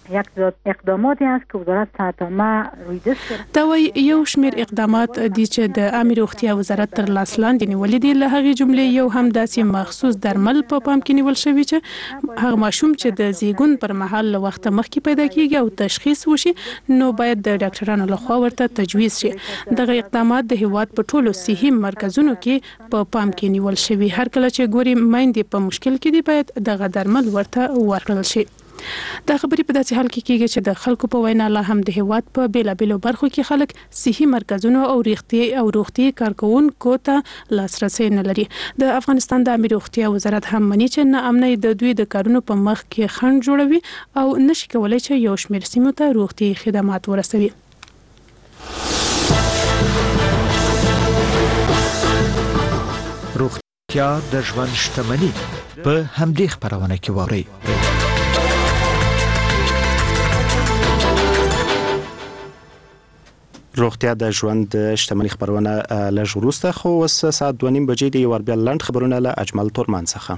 یک اقداماتی است که وزارت صحت عامه روی دست کرده. دا وایي یو شمېر اقدامات دي چې د عامه روغتیا وزارت تر لاس لاندې نیولې دي. له هغې جملې یو هم داسې مخصوص درمل په پام کې نیول شوي چې هغه ماشوم چې د زیږون پر مهال له وخته مخکې پیدا کیږي او تشخیص وشي نو باید د ډاکټرانو لخوا ورته تجویز شي. دغه اقدامات د هیواد په ټولو صحي مرکزونو کې په پام کې نیول شوي. هر کله چې ګوري میندې په مشکل کې دي باید دغه درمل ورته ورکړل شي. دا خبرې په داسې حال کې کېږي چې د خلکو په وینا لا هم د هیواد په بیلابیلو برخو کې خلک صحي مرکزونو او روغتي او روغتي کارکونکو ته لاسرسي نه لري. د افغانستان د عامه روغتیا وزارت هم مني چې ناامنۍ د دوی د کارونو په مخ کې خنډ جوړوي او نشي کولای چې یو شمېر سیمو ته روغتي خدمات ورسوي. روغتیا د ژوند شتمني په همدې خبرونه کې ووري. روغتیا د ژوند شتمنۍ خبرونه لږ وروسته خو اوس ساعت دوه نیم بجې د یو بیا لنډ خبرونه له اجمل تورمان څخه.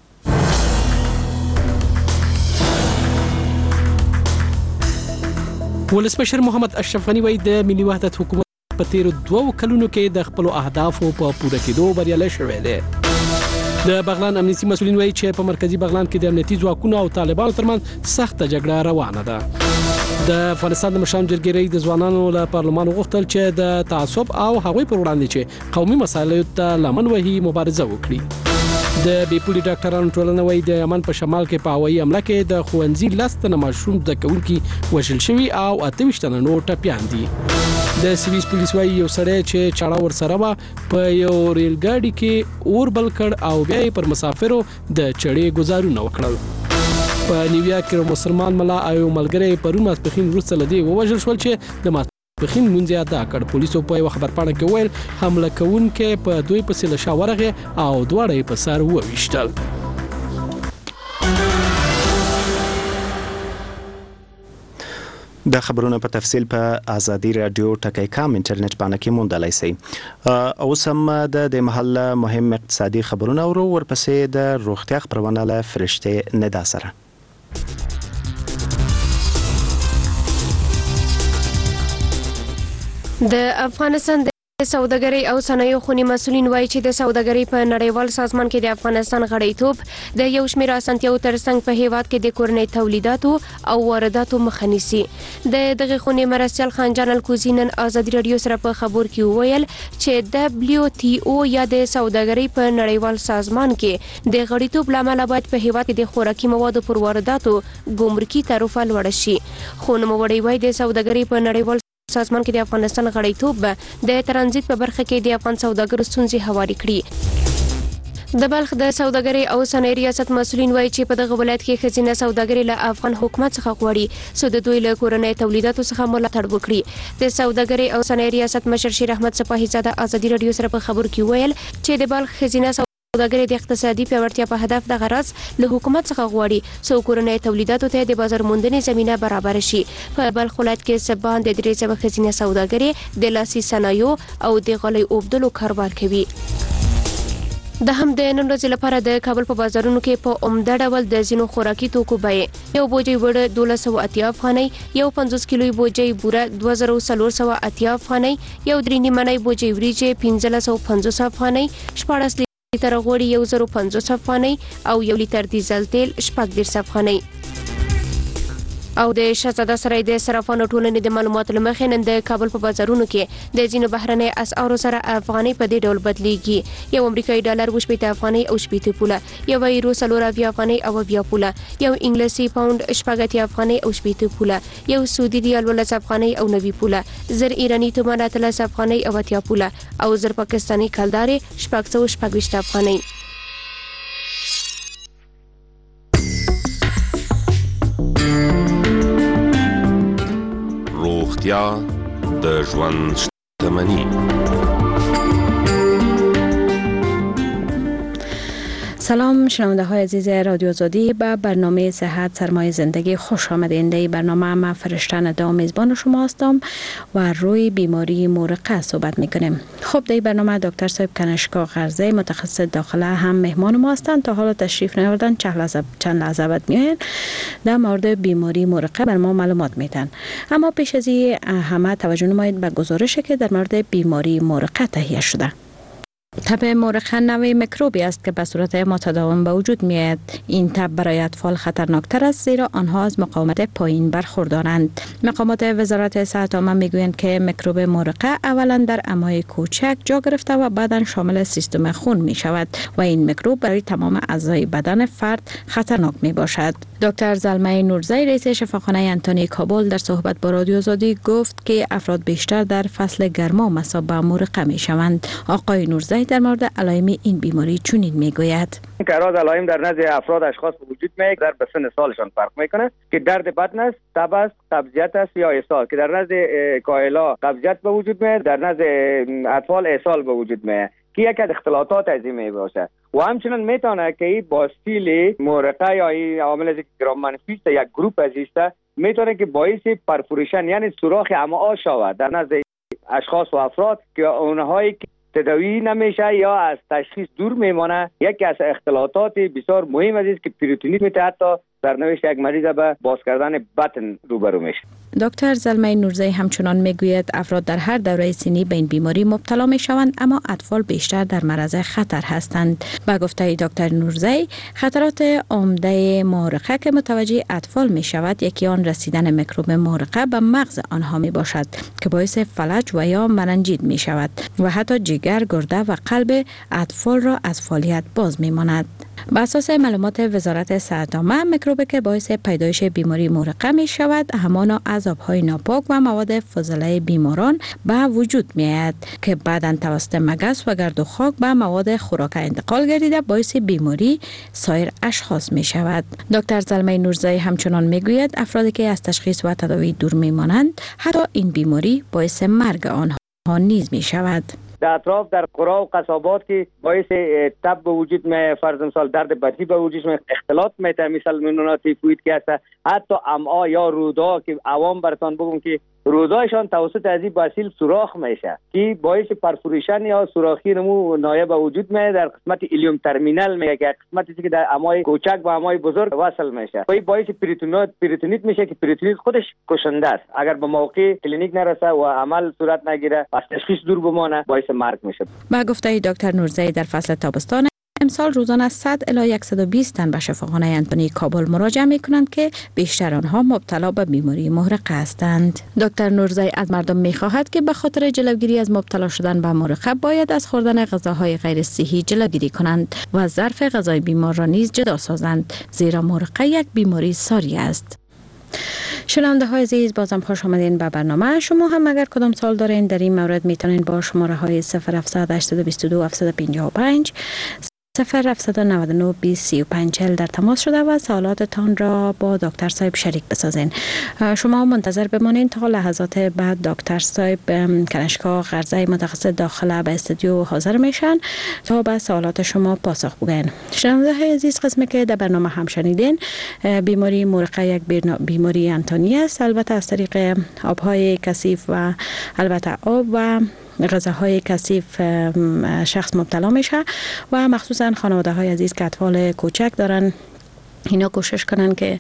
ولسمشر محمد اشرف غنی وایي د ملي وحدت حکومت په تیرو دوو کلونو کې د خپل اهدافو په پوره کېدو بریالی شوی دی. د بغلان امنیتي مسؤلین وایي چې په مرکزی بغلان کې د امنیتي ځواکونو او طالبانو ترمنځ سخته جګړه روانه ده. د افغانستان د مشرانو جرګې د ځوانانو له پارلمان غوښتل چې د تعصب او هغوی پر وړاندې چې قومي مسایلو ته لمن وهي مبارزه وکړي. د بیپولي ډاکټرانو ټولنه وایي د یمن په شمال کې په هوایي حمله کې د ښوونځي لس تنه ماشوم زده کوونکي وژل شوي او اته ویشت تنه نور ټپیان دي. د سویس پولیس وایي یو سړی چې چاړه ورسره وه په یو ریل ګاډي کې اور بل کړ او بیا یې پر مسافرو د چړې ګزارونه وکړل. په نیویارک کې مسلمان ملا او ملګری پرون ماسپښین وروسته له دې ووژل شول چې د ماسپښین لمونځ یې ادا کړ. پولیسو په یوه خبرپاڼه کې وویل حمله کوونکی په دوی پسې له شا ورغی او دواړه یې په سر وویشتل. د خبرونو په تفصیل په ازادي رادیو ټکی کام انټرنیټ باندې کې موندلای شئ. اوس هم د دې محل مهم اقتصادي خبرونه ورو ورپسې د روغتیا خبرونه له فرشته ندا سره. د افغانستان د سوداګرۍ او صنایعو خونې مسؤلین وایي چې د سوداګرۍ په نړیوال سازمان کې د افغانستان غړیتوب د یو شمېر اسانتیاو ترڅنګ په هیواد کې د کورنۍ تولیداتو او وارداتو مخه نیسي. د دغه خونې مرستیال خان جان الکوزي نن ازادي رادیو سره په خبر کې وویل چې دبلیو ټي او یا د سوداګرۍ په نړیوال سازمان کې د غړیتوب لامل باید په هیواد کې د خوراکي موادو پر وارداتو ګمرکي تعرفه لوړه شي. خو نوموړی وایي د سوداګرۍ په نړیوال سازمان کې د افغانستان غړیتوب د ترانزیت په برخه کې د افغان سوداګرو ستونزې هواري کړي. د بلخ د سوداګرۍ او صنایع ریاست مسؤلین وایي چې په دغه ولایت کې ښځینه سوداګري له افغان حکومت څخه غواړي څو د دوی له کورنۍ تولیداتو څخه ملاتړ وکړي. د سوداګرۍ او صنایع ریاست مشر شیر احمد سپاهی زاده ازادي رادیو سره په خبر کې ویل چې د بلخ ښځینه سوداګري د اقتصادي پیاوړتیا په هدف د غرض له حکومت څخه غواړي څو کورنۍ تولیداتو ته د بازار موندنې زمينه برابر شي. په بلخ ولایت کې سبان د درې سوه ښځینه سوداګري د لاسي صنایعو او د غالۍ اوبدلو کاروبار کوي. د هم د نن ورځې لپاره د کابل په بازارونو کې په عمده ډول د ځینو خوراکي توکو بیې یو بوجۍ وړه دولس سوه اتیا افغانۍ، یو پنځوس کیلوي بوجۍ بوره دوه زره څلور سوه اتیا افغانۍ، یو درې نیمنۍ بوجۍ وریجې پنځلس سوه پنځوس افغانۍ، شپاړس لیتر غوړي یو زره پنځوس افغانۍ او یو لیتر ډیزل تیل شپږ دېرش افغانۍ. او د شهزاده سرای د صرافانو ټولنې د معلوماتو له مخې نن د کابل په بازارونو کې د ځینو بهرنۍ اسعارو سره افغانۍ په دې ډول بدلیږي. یو امریکایي ډالر اووه شپېته افغانۍ او شپېته پوله، یو یورو څلور اویا افغانۍ او اویا پوله، یو انګلیسي پاوند شپږ اتیا افغانۍ او شپېته پوله، یو سعودي ریال ولس افغانۍ او نوي پوله، زر ایراني تومان اتلس افغانۍ او اتیا پوله او زر پاکستاني کلدارې شپږ سوه شپږ ویشت افغانۍ. روغتیا د ژوند شتمني. سلام شنونده های عزیز رادیو آزادی، به برنامه صحت سرمایه زندگی خوش آمدین. در برنامه ما فرشته ندا میزبان شما هستم و روی بیماری مورقه صحبت میکنیم. خب در برنامه دکتر صاحب کنشکا غرزی متخصص داخله هم مهمان ما هستند. تا حالا تشریف نیاوردن، چند لحظه چند لحظه بعد میاین در مورد بیماری مورقه بر ما معلومات میدن. اما پیش از این همه توجه نمایید به گزارشی که در مورد بیماری مورقه تهیه شده. تب مورقه نوعی میکروبی است که به صورت متداوم به وجود میاد. این تب برای اطفال خطرناکتر است زیرا آنها از مقاومت پایین برخوردارند. مقامات وزارت صحت عامه میگویند که میکروب مورقه اولا در امعای کوچک جا گرفته و بعدا شامل سیستم خون می شود و این میکروب برای تمام اعضای بدن فرد خطرناک می باشد. دکتر زلمه نورزی رئیس شفاخانه انتونی کابل در صحبت با رادیو آزادی گفت که افراد بیشتر در فصل گرما مصاب به مورقه می شوند. آقای نورزی در مورد علائم این بیماری چنین میگوید: کراز علائم در نزد افراد اشخاص به وجود میاد در به سن سالشان فرق میکنه که درد بدن است، تب است، قبضیت است یا اسهال که در نزد کاهلا قبضیت به وجود میاد، در نزد اطفال اسهال به وجود میاد که یکی از اختلالات عظیمی باشه و همچنین میتونه که این با استیل مورقه یا این عامل از گرام منفی است یک گروپ از است میتونه که باعث پرفوریشن یعنی سوراخ امعا شود در نزد اشخاص و افراد که اونهایی که تداوی نمیشه یا از تشخیص دور میمانه. یکی از اختلالات بسیار مهم است که پریتونیت میتونه حتی در نوشت یک مریض به باز کردن بطن روبرو میشه. دکتر زلمه نورزی همچنان میگوید افراد در هر دوره سنی به این بیماری مبتلا میشوند اما اطفال بیشتر در معرض خطر هستند. با گفته دکتر نورزی خطرات عمده مورقه که متوجه اطفال میشود یکی آن رسیدن میکروب مورقه به مغز آنها میباشد که باعث فلج و یا مننجیت میشود و حتی جگر، گرده و قلب اطفال را از فعالیت باز میماند. بر اساس معلومات وزارت صحت عامه میکروبی که باعث پیدایش بیماری مورقه می شود همانا از آبهای ناپاک و مواد فاضله بیماران به وجود می آید که بعداً توسط مگس و گرد و خاک به مواد خوراک انتقال گردیده باعث بیماری سایر اشخاص می شود. دکتر زلمه نورزی همچنان می گوید افرادی که از تشخیص و تداوی دور می مانند حتی این بیماری باعث مرگ آنها نیز می شود. در اطراف در قرى و قصابات که باعث تب به وجود می فرض مثال درد بدنی به وجود می اختلاط میته مثل منونات تیفوید که است حتی امعا یا رودا که عوام برتان بگم که رودایشان توسط از این وسیل سوراخ میشه که باعث پرفوریشن یا سوراخی نمو نایب به وجود میاد در قسمت ایلیوم ترمینال میگه که قسمتی که در امعای کوچک و امعای بزرگ وصل میشه و این باعث پریتونیت پریتونیت میشه که پریتونیت خودش کشنده است. اگر به موقع کلینیک نرسه و عمل صورت نگیره از تشخیص دور بمانه باعث مرگ میشه. با گفته دکتر نورزی در فصل تابستان امسال روزانه صد الی صد و بیست تن به شفاخانه انتونی کابل مراجعه می کنند که بیشتر آنها مبتلا به بیماری مورقه هستند. دکتر نورزی از مردم می خواهد که به خاطر جلوگیری از مبتلا شدن به مورقه باید از خوردن غذاهای غیر صحی جلوگیری کنند و ظرف غذای بیمار را نیز جدا سازند زیرا مورقه یک بیماری ساری است. شنونده های عزیز بازم خوش آمدین به برنامه. شما هم اگر کدام سوال دارین در این مورد میتونین با شماره های صفر هفتصد هشتصد و بیست و دو هفتصد و پنجاه و پنج صفر هفتصد و نود و نه بیست سی و پنج چهل در تماس شده و سوالاتتان را با دکتر صاحب شریک بسازین. شما منتظر بمانین تا لحظات بعد دکتر صاحب کنشکا غرزی متخصص داخله به استودیو حاضر میشن تا به سوالات شما پاسخ بگن. شنونده های عزیز قسمی که در برنامه هم شنیدین بیماری مورقه یک بیماری انتونی است، البته از طریق آبهای کثیف و البته آب و غذاهای کثیف شخص مبتلا میشه و مخصوصا خانواده های عزیز که اطفال کوچک دارن اینا کوشش کنن که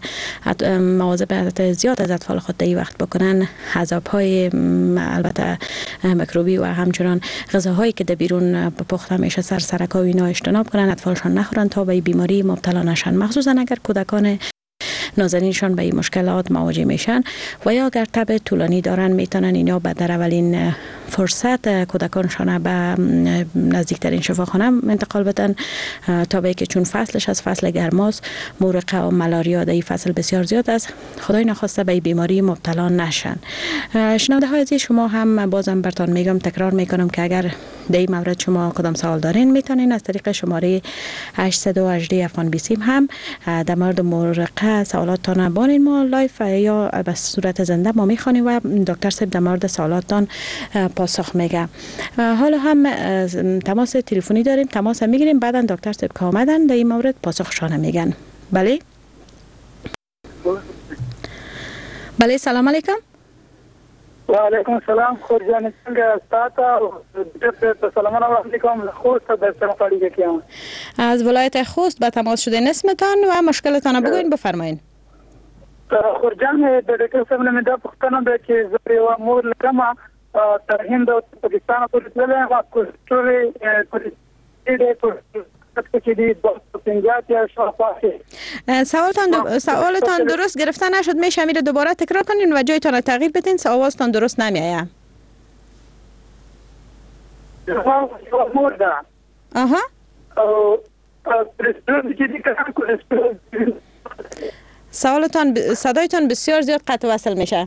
مواظبت زیاد از اطفال خود در وقت بکنن، عذاب‌های البته میکروبی و همچنان غذاهایی که در بیرون پخته میشه سر سرک و اینا اجتناب کنن، اطفالشان نخورن تا به بیماری مبتلا نشن، مخصوصا اگر کودکان نازنینشان به این مشکلات مواجه میشن و یا اگر تب طولانی دارن میتونن اینا به در اولین فرصت کودکانشان به نزدیکترین شفاخانه انتقال بدن تا به که چون فصلش از فصل گرماست مورقه و ملاریا در این فصل بسیار زیاد است، خدای نخواسته به بیماری مبتلا نشن. شنونده های عزیز شما هم بازم برتان میگم تکرار میکنم که اگر در این مورد شما کدام سوال دارین میتونین از طریق شماره هشتصد و هجده افغان بیسیم هم در مورد مورقه سوالات سوالاتتان بانین ما لایف یا به صورت زنده ما میخوانیم و دکتر صاحب در مورد سوالاتتان پاسخ میگه. حالا هم تماس تلفنی داریم، تماس میگیریم، بعدا دکتر صاحب که آمدن در این مورد پاسخشان میگن. بله بله سلام علیکم. و علیکم السلام. خود جان څنګه استاد ته سلام علیکم. خوست در سرپالی کیم از ولایت خوست به تماس شدین. اسمتان و مشکلتان بگوین، بفرمایید. خود جان د دکتر صاحب نه دا پښتنه ده چې زه یو مور لکم تر هند او پاکستان پورې تللی او کوټوري پورې سوالتان سوالتان درست گرفته نشد، میشه میره دوباره تکرار کنین و جایتان تغییر بدین، آوازتان درست نمیایه. آها سوالتان ب... صدایتان بسیار زیاد قطع وصل میشه.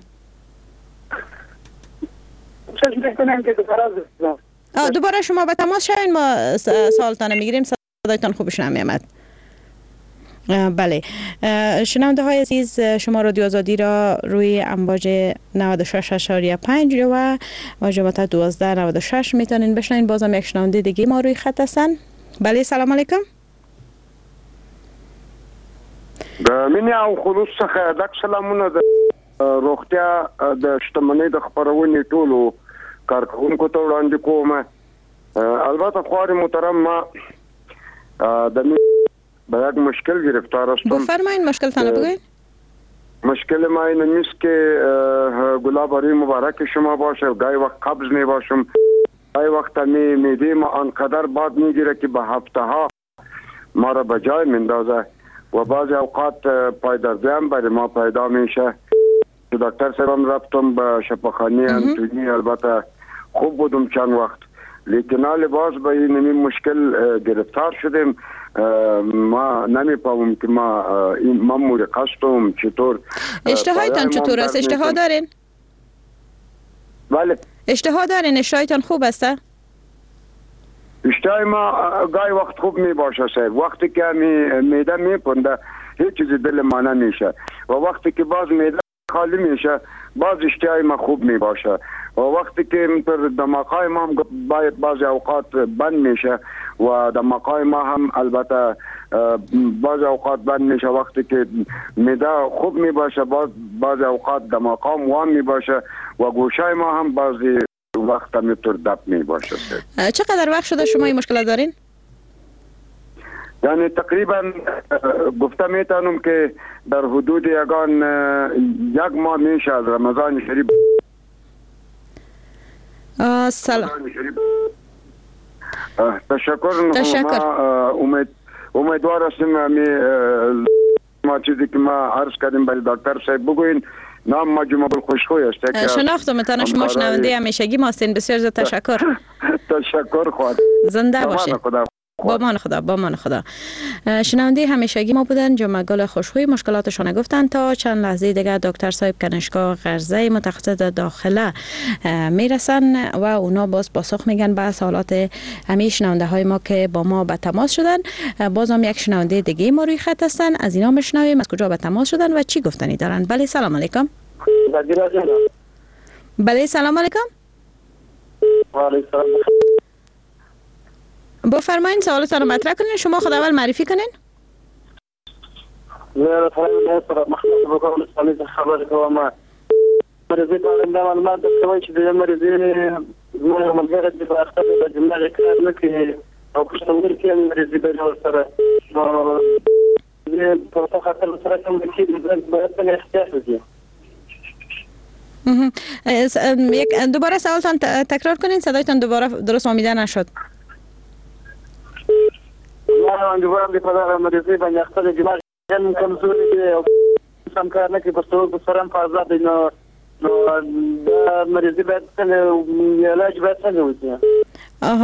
آه دوباره شما به تماس شوین، ما سوالتان میگیریم، صدایتان خوبش نمیامد. بله شنونده های عزیز، شما رادیو آزادی را روی امواج نود و شش اشاری پنج و واجبات دوازده نود و شش میتونین بشنوین. بازم یک شنونده دیگه ما روی خط هستن. بله سلام علیکم. د مینه او خلوص څخه د سلامونه د روغتیا د شتمنۍ د خبرونې ټولو کارکونکو ته وړاندې کوم. البته خواري محترم ما د به یک مشکل گرفتار هستم. بفرمایید مشکلتان بگویید. مشکل ما این نیست که گلاباری مبارک شما باشه، گاهی وقت قبض می باشم، گاهی وقت می میده ما آنقدر باد میگیره که به هفته ها ما را به جای میندازه و بعضی اوقات پایدردی هم برای ما پیدا میشه. دکتر صاحب رفتم به شفاخانه انتونی، البته خوب بودم چند وقت، لیکن حال باز به این مشکل گرفتار شدیم. ما نمی‌فهمم که ما این مامور قصدم چطور. اشتهایتان چطور است؟ اشتها دارین؟ بله. اشتها دارین؟ اشتهایتان خوب است؟ اشتهای ما گاهی وقت خوب می باشه صاحب. وقتی که می میده میپنده هیچ چیزی دل ما نمیشه و وقتی که باز میده خالی میشه باز اشتهای ما خوب می باشه و وقتی که پر دماغای ما هم باید بعضی اوقات بند میشه و دماغای ما هم البته بعضی اوقات بند میشه. وقتی که میده خوب می باشه باز بعضی اوقات دماغام وام می باشه و گوشای ما هم بعضی وقت میتور دب می باشه. چقدر وقت شده شما این مشکل دارین؟ یعنی تقریبا گفته میتونم که در حدود یگان یک ماه میشه از رمضان شریف. سلام. تشکر. تشکر. ما امید امیدوار هستم می ما چیزی که ما عرض کردیم برای دکتر صاحب بگوین. نام ما جمعه خوشخوی است. شناختم متن شما شنونده همیشگی ما هستین. بسیار زیاد تشکر. تشکر خواهد. زنده باشین. با مان خدا با مان خدا. شنونده همیشگی ما بودن جمعه گل خوشخوی، مشکلاتشان گفتن. تا چند لحظه دیگه دکتر صاحب کنشگاه غرزه متخصص داخله میرسن و اونا باز پاسخ میگن به سوالات همه شنونده های ما که با ما به تماس شدن. بازم یک شنونده دیگه ما روی خط هستن، از اینا بشنویم از کجا به تماس شدن و چی گفتنی دارن. بله سلام علیکم. بله سلام علیکم. و علیکم السلام. بفرمایید سوالتان رو مطرح کنین. شما خود اول معرفی کنین. زه فرمایم سره مخالفت وکړم چې خبرې کوم. مرزي په اړه معلومات کوي چې د مرزي زموږ ملګری د اختر د جمله کار نه کوي او په څنګه کې مرزي به جوړ سره زه په تاسو خاطر سره کوم چې د باید څنګه احتیاط وکړي. یک دوباره سوالتان تکرار کنین، صدایتان دوباره درست آمیده نشد. ما امیدوارم که پدر مریضی باندې اختر دماغ جن کمزوري دي او سم کار نه کوي، په څو سره په آزاد دي. نو نو مریضی باید څنګه علاج باید څنګه وشي؟ آها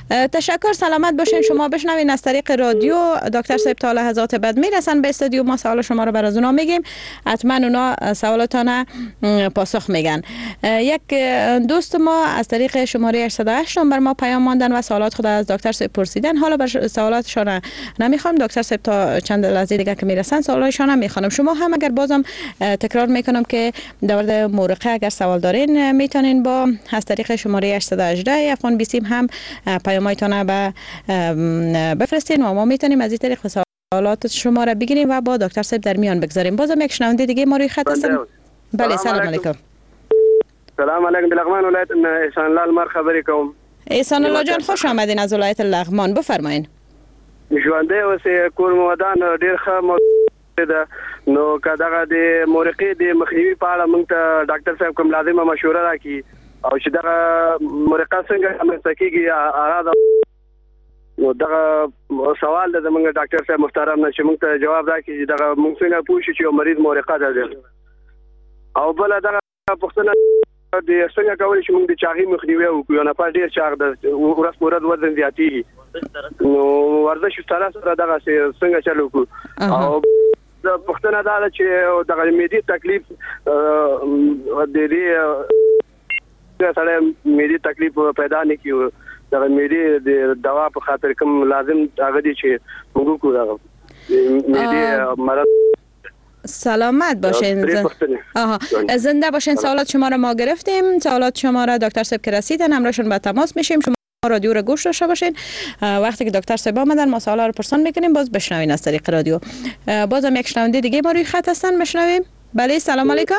تشکر، سلامت باشین. شما بشنوین از طریق رادیو. دکتر صاحب تا لحظات بعد میرسن به استودیو، ما سوال شما رو بر از اونا میگیم، حتما اونا سوالاتان پاسخ میگن. یک دوست ما از طریق شماره هشتصد و هشت بر ما پیام ماندن و سوالات خود از دکتر صاحب پرسیدن. حالا بر سوالاتشان نمیخوام، دکتر صاحب تا چند لحظه دیگه که میرسن سوالاتشان میخوام. شما هم اگر بازم تکرار میکنم که در مورد مورقه اگر سوال دارین میتونین با از طریق شماره هشتصد و هجده افغان بیست هم پیامایتان به بفرستین و ما میتونیم از این طریق سوالات شما را بگیریم و با دکتر صاحب در میان بگذاریم. بازم یک شنونده دیگه ما روی خط هستن. بله سلام علیکم. سلام علیکم. د لغمان ولایت احسان الله لمر خبرې کوم. احسان الله جان خوش آمدین از ولایت لغمان، بفرمایید. ژوندې اوسې، کور مو ودان ډیر ښه موضوع ده. نو که دغه د مورقې د مخنیوي په اړه موږ ته ډاکټر صاحب کوم لازمه مشوره راکړي او چې دغه مورقه څنګه رامنځته کېږي هغه نو دغه سوال ده زموږ ډاکټر صاحب محترم نه چې موږ ته جواب راکړي چې دغه موږ څنګه پوه شو چې یو مریض مورقه ده. او بله دغه پوښتنه د څنګه کولی شو موږ د چاغي مخنیوي وکړو. یو نفر ډېر چاغ ده، ورځ په ورځ وزن زیاتېږي، نو ورزش سره سره دغه څنګه چل وکړو. او د پښتنه دا ده چې دغه معدې تکلیف د دې سره معدې تکلیف پیدا نه کیږي. دغه معدې د دوا په خاطر کوم لازم هغه دي چې موږ کو دغه معدې مرض. سلامت باشین. آها زنده باشین. سوالات شما را ما گرفتیم، سوالات شما را دکتر صاحب که رسیدن همراهشون به تماس میشیم. شما رادیو را گوش داشته باشین، وقتی که دکتر صاحب آمدن ما سوالا رو پرسان میکنیم، باز بشنوین از طریق رادیو. بازم یک شنونده دیگه ما روی خط هستن، بشنویم. بله سلام علیکم.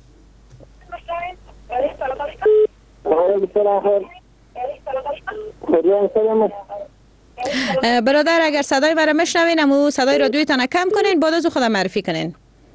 برادر اگر صدای مرا میشنوین امو صدای رادیویتان کم کنین، بعد از خود معرفی کنین.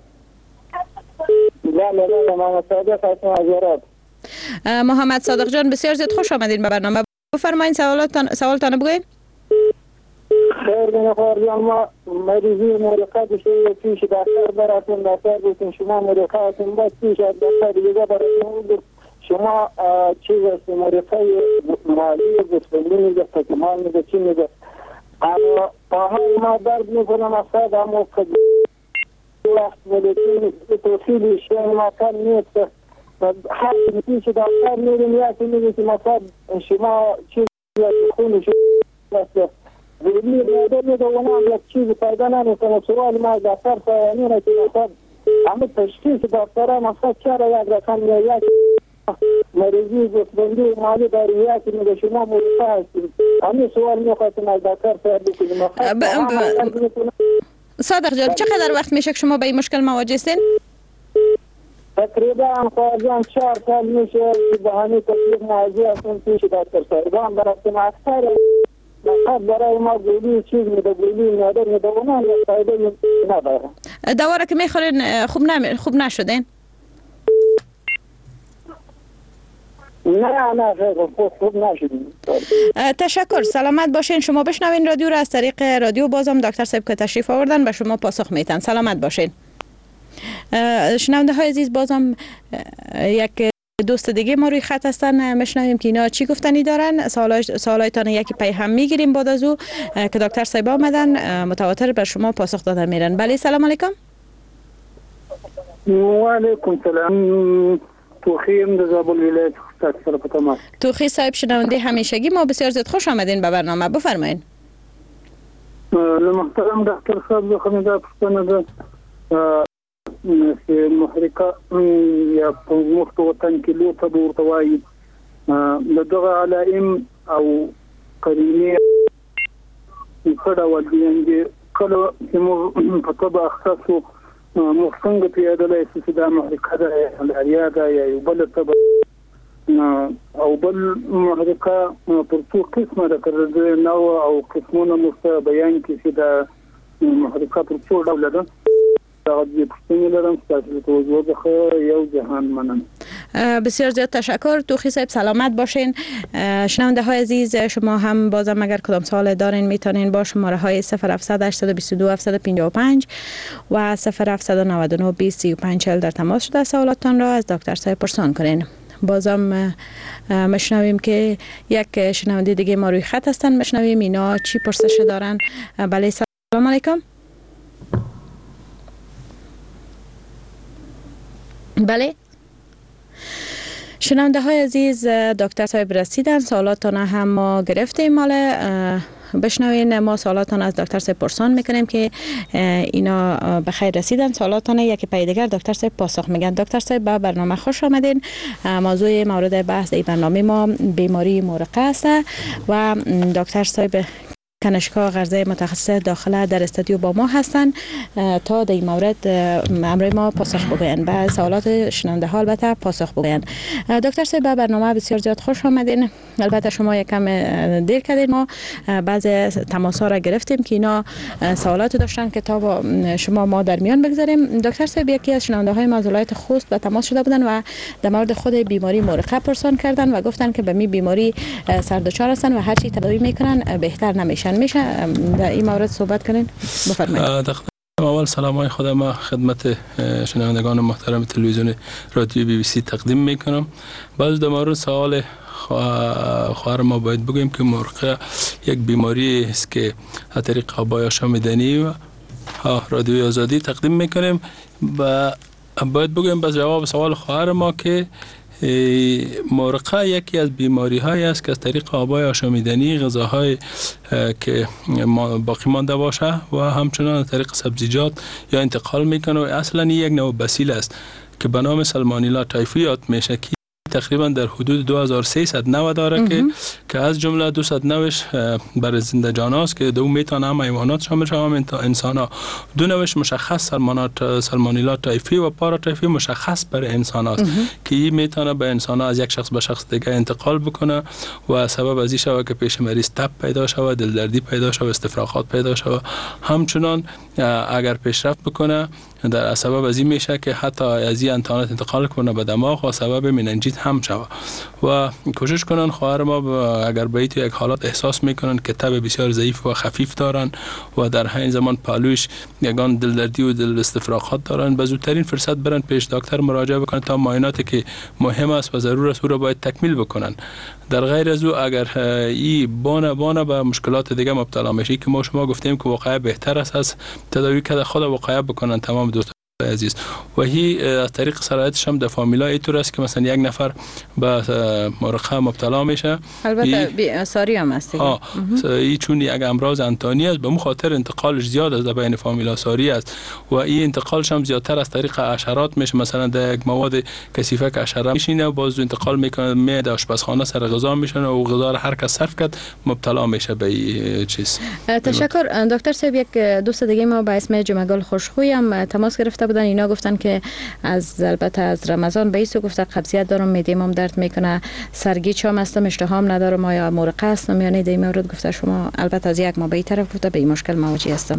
محمد صادق جان بسیار زیاد خوش آمدین به برنامه. بفرمایید سوالاتتان سوالتان بگوین. خیر بنا خواهرجان، ما مریضی مورقه بشه پیش دکتر براتون، دکتر بودین شما مورقهاتون باید پیش دکتر دیگه براتون بود. شما چیز است مورقه مالی گفتنی میگه، تکمال میگه، چی میگه. اما پاهای ما درد میکنم اصاد همو قدیم وقت ولدین توصیل شیعه ما کن نیست. هر پیش دکتر میریم یا که میگه که مثلا شما چیز خونی شد ولی بیاده میگه اونم یک چیز پیدا نمیکنه. سوال ما دکتر فایانینه که مثلا همه تشخیص دکتره مثلا چرا یک رقم یا یک مریضی گفتبندی مالی داری یا که میگه شما مورقه هستیم. همه سوال میخواستیم از دکتر فایان بکنیم. صادق جان چقدر وقت میشه که شما به این مشکل مواجه هستین؟ تقریبا خواهرجان چهار سال میشه به همین تکلیف مواجه هستیم پیش دکتر صاحبان. برای اکثر فقط برای ما گولی چیز میده، گولی میده میده اونا یک فایده نداره. دوا را که میخورین خوب نمی خوب نشدین؟ نه نه خوب خوب نشدیم. تشکر، سلامت باشین. شما بشنوین رادیو را از طریق رادیو. بازم دکتر صاحب که تشریف آوردن به شما پاسخ میتن. سلامت باشین. شنونده های عزیز، بازم یک دوست دیگه ما روی خط هستن، میشنویم که اینا چی گفتنی دارن. سوالایتان یکی پی هم میگیریم بعد از او که دکتر صاحب آمدن متواتر بر شما پاسخ دادن میرن. بله سلام علیکم. و علیکم سلام. توخیم در زابل ولایت سر په تماس. توخی صاحب شنونده همیشگی ما، بسیار زیاد خوش آمدین به برنامه. بفرمایید. محترم دکتر صاحب خو دا پښتنه ده چې محرکه یا په مخ وطن کې لوټه ورته وایي د دغه علائم او قرینه څه ډول دي کله چې موږ په طب اختصاصو موږ څنګه پیادلای شو چې دا محرکه ده یا ده یا یو بل طب او بل محرکه پر څو قسمه ده کړل نو او قسمونه مست بیان کې چې دا محرکه پر څو ډول ده. بسیار زیاد تشکر. توخی صاحب سلامت باشین. شنونده های عزیز، شما هم بازم اگر کدام سوال دارین میتونین با شماره های صفر هفتصد هشتصد و بیست و دو هفتصد و پنجاه و پنج و صفر هفتصد و نود و نه بیست و پنج چهل در تماس شده سوالاتتان را از دکتر صاحب پرسان کنین. بازم مشنویم که یک شنونده دیگه ما روی خط هستن. مشنویم اینا چی پرسش دارن. بله سلام علیکم. بله شنونده های عزیز، دکتر صاحب رسیدن، سوالاتون هم ما گرفتیم. مال بشنوین ما سوالاتون از دکتر صاحب پرسان میکنیم که اینا به خیر رسیدن. سوالاتون یکی پای دیگر دکتر صاحب پاسخ میگن. دکتر صاحب به برنامه خوش آمدین. موضوع مورد بحث این برنامه ما بیماری مورقه است و دکتر صاحب کنشکا غرزه متخصص داخله در استودیو با ما هستن تا در این مورد امروز ما پاسخ بگوین، به سوالات شنونده ها البته پاسخ بگوین. دکتر صاحب به برنامه بسیار زیاد خوش آمدین. البته شما یکم دیر کردین، ما بعض تماس ها را گرفتیم که اینا سوالات داشتن که تا با شما ما در میان بگذاریم. دکتر صاحب یکی از شنونده های از ولایت خوست به تماس شده بودن و در مورد خود بیماری مورقه پرسان کردن و گفتن که به می بیماری سردچار هستن و هر چی تداوی میکنن بهتر نمیشن. میشه در این مورد صحبت کنین؟ بفرمایید. اول سلام های خودم ما خدمت شنوندگان محترم تلویزیون رادیو بی بی سی تقدیم میکنم. باز در مورد سوال خواهر ما باید بگویم که مورقه یک بیماری است که از طریق آبای آشامیدنی و رادیوی آزادی تقدیم میکنیم و باید بگویم باز جواب سوال خواهر ما که مورقه یکی از بیماری هایی است که از طریق آبای آشامیدنی غذاهای که باقی مانده باشه و همچنان از طریق سبزیجات یا انتقال میکنه و اصلا یک نوع بسیل است که به نام سالمونلا تایفی میشه که تقریبا در حدود دو هزار و سیصد نوع داره که که از جمله دویست نوعش برای زنده جان است که دو میتونه هم حیوانات شامل شوند هم انسان ها. دو نوعش مشخص سالمونلا تایفی و پارا تایفی مشخص برای انسان است که این میتونه به انسان ها از یک شخص به شخص دیگه انتقال بکنه و سبب از این شود که پیش مریض تب پیدا شود، دلدردی پیدا شود، استفراغات پیدا شود. همچنان اگر پیشرفت بکنه در سبب از این میشه که حتی از این انتانات انتقال کنه به دماغ و سبب مننجیت هم شود و کوشش کنن خواهر ما اگر به تو یک حالات احساس میکنن که تب بسیار ضعیف و خفیف دارن و در همین زمان پالوش یگان دلدردی و دل استفراغات دارن به زودترین فرصت برن پیش دکتر مراجعه بکنن تا معایناتی که مهم است و ضرور است او را باید تکمیل بکنن. در غیر از او اگر این بانه بانه به مشکلات دیگه مبتلا میشه که ما شما گفتیم که واقعا بهتر است از تداوی که خود واقعا بکنن تمام دوستان عزیز و هی از طریق سرایتش هم در فامیلا اینطور است که مثلا یک نفر به مورقه مبتلا میشه. البته ساری هم است این چون یک امراض انتانی است به مو خاطر انتقالش زیاد از بین فامیلا ساری است و این انتقالش هم زیادتر از طریق حشرات میشه. مثلا در یک مواد کثیفه که حشره میشینه و باز انتقال میکنه معده آشپزخانه سر غذا میشنه و غذا رو هر کس صرف کرد مبتلا میشه به این چیز. تشکر دکتر صاحب. یک دوست دیگه ما به اسم جمگل خوشخوی هم تماس گرفته بودن. اینا گفتن که از البته از رمضان به ایسو گفته قبضیت دارم، معده‌ام درد میکنه، سرگیچم هستم، اشتهام ندارم، آیا مورقه هستم یا نه. در این مورد گفته شما البته از یک ما به این طرف گفته به این مشکل مواجه هستم.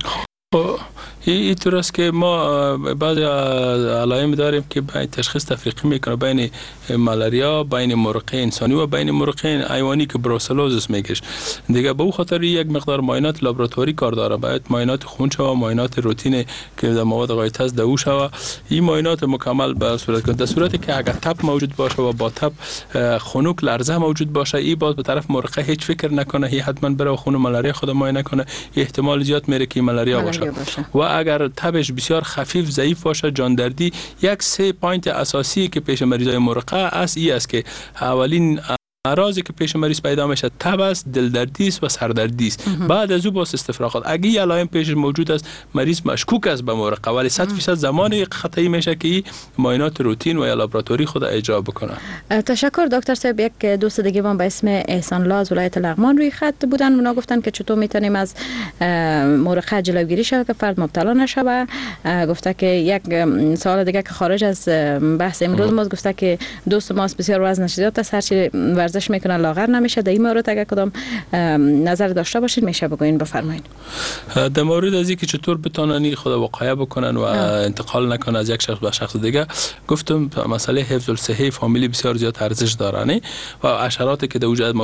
این طور است که ما بعضی علائم داریم که بین تشخیص تفریقی میکنه بین مالاریا، بین مورقه انسانی و بین مورقه حیوانی که بروسلوزیس میگش. دیگه به او خاطر یک مقدار معاینات لابراتواری کار داره. باید معاینات خون شوه، معاینات روتین که در مواد غایطه است دو شوه. این معاینات مکمل به صورت کنه در صورتی که اگر تب موجود باشه و با تب خنک لرزه موجود باشه، این باز به طرف مورقه هیچ فکر نکنه، هی حتما بره خون مالاریا خود معاینه کنه. احتمال زیاد میره که مالاریا باشه. و اگر تبش بسیار خفیف ضعیف باشه، جان دردی، یک سه پوینت اساسی که پیش مریضای مورقه است این است که اولین اعراضی که پیش مریض پیدا میشه تب است، دلدردی است و سردردی است. بعد از او باز استفراغات. اگه این علائم پیش موجود است مریض مشکوک است به مورقه، ولی صد درصد زمان خطایی میشه که معاینات روتین و یا لابراتوری خود اجرا بکنه. تشکر دکتر صاحب. یک دوست دیگه ما به اسم احسان الله از ولایت لغمان روی خط بودن. اونا گفتن که چطور میتونیم از مورقه جلوگیری شود که فرد مبتلا نشه. گفته که یک سوال دیگه که خارج از بحث امروز ما گفته که دوست ما بسیار وزنش زیاد است، هرچی ورزش میکنه لاغر نمیشه. در این مورد اگر کدام نظر داشته باشید میشه بگوین. بفرمایید. در مورد از اینکه چطور بتونن خود واقعه بکنن و انتقال نکنن از یک شخص به شخص دیگه، گفتم مسئله حفظ الصحه فامیلی بسیار زیاد ارزش داره و حشراتی که در وجود موجود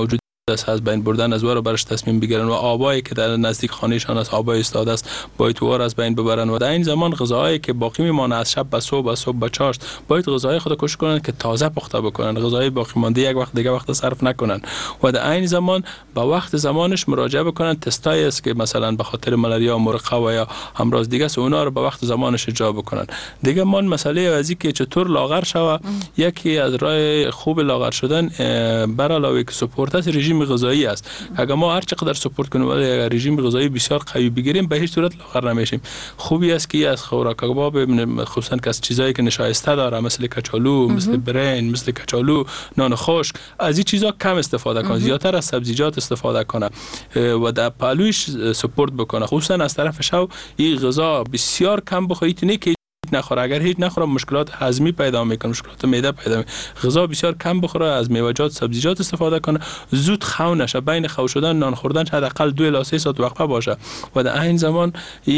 از بین بردن از وار برش تصمیم بگیرن و آبایی که در نزدیک خانهشان است آبای استاد است باید وار از بین ببرن و در این زمان غذاهایی که باقی میمانه از شب به صبح به صبح به چاشت باید غذاهای خود کوشش کنن که تازه پخته بکنن، غذای باقی مانده یک وقت دیگه وقت صرف نکنن و در این زمان با وقت زمانش مراجعه بکنن. تستایی است که مثلا به خاطر ملاریا مرقه و یا امراض دیگه است اونا رو به وقت زمانش اجرا بکنن. دیگه من مسئله ازی که چطور لاغر شوه، یکی از راه خوب لاغر شدن بر علاوه که سپورت است رژیم غذایی است. اگر ما هر چقدر سپورت کنیم ولی اگر رژیم غذایی بسیار قوی بگیریم به هیچ صورت لاغر نمیشیم. خوبی است که از خوراک کباب خصوصا که از چیزایی که نشایسته داره مثل کچالو، مثل برنج، مثل کچالو، نان خشک، از این چیزا کم استفاده کنه، زیاتر از سبزیجات استفاده کنه و در پهلویش سپورت بکنه. خصوصا از طرف شو این غذا بسیار کم بخورید نه که نخوره. اگر هیچ نخوره مشکلات هضمی پیدا میکنه، مشکلات معده پیدا میکنه. غذا بسیار کم بخوره، از میوه‌جات سبزیجات استفاده کنه، زود خو نشه. بین خو شدن نان خوردن حداقل دو الی سه ساعت وقفه باشه و در این زمان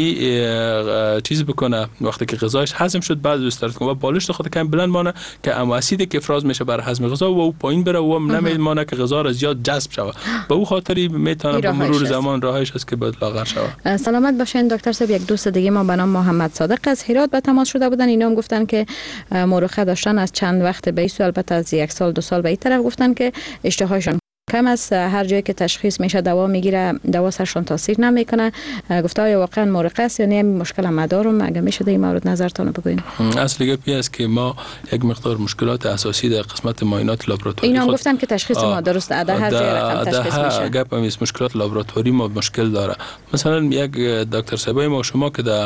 این چیز بکنه وقتی که غذاش هضم شد بعد استراحت کنه و بالشت خود کم بلند مانه که امو اسیدی که افراز میشه برای هضم غذا و او پایین بره و نمیمانه که غذا را زیاد جذب شود. به او خاطری میتونه به مرور زمان راهش است که باید لاغر شود. سلامت باشین دکتر صاحب. یک دوست دیگه ما به نام محمد صادق از هرات به تماس شده بودن. اینا هم گفتن که مرخه داشتن از چند وقت به این، البته از یک سال دو سال به این طرف گفتن که اشتهاشون کم است، هر جایی که تشخیص میشه دوا میگیره دوا سرشون تاثیر نمیکنه. گفته آیا واقعا مرقه است یا نه؟ مشکل ما دارم، اگه میشه در این مورد نظرتون بگوین. اصل گپی است که ما یک مقدار مشکلات اساسی در قسمت معاینات لابراتواری اینا هم گفتن که تشخیص ما درسته در هر جای رقم تشخیص میشه. گپ هم است مشکلات لابراتواری ما مشکل داره. مثلا یک دکتر صاحبای ما شما که در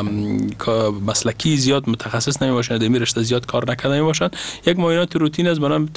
مسلکی زیاد متخصص نمیباشن، در رشته زیاد کار نکرده نمیباشن، یک معاینات روتین از منام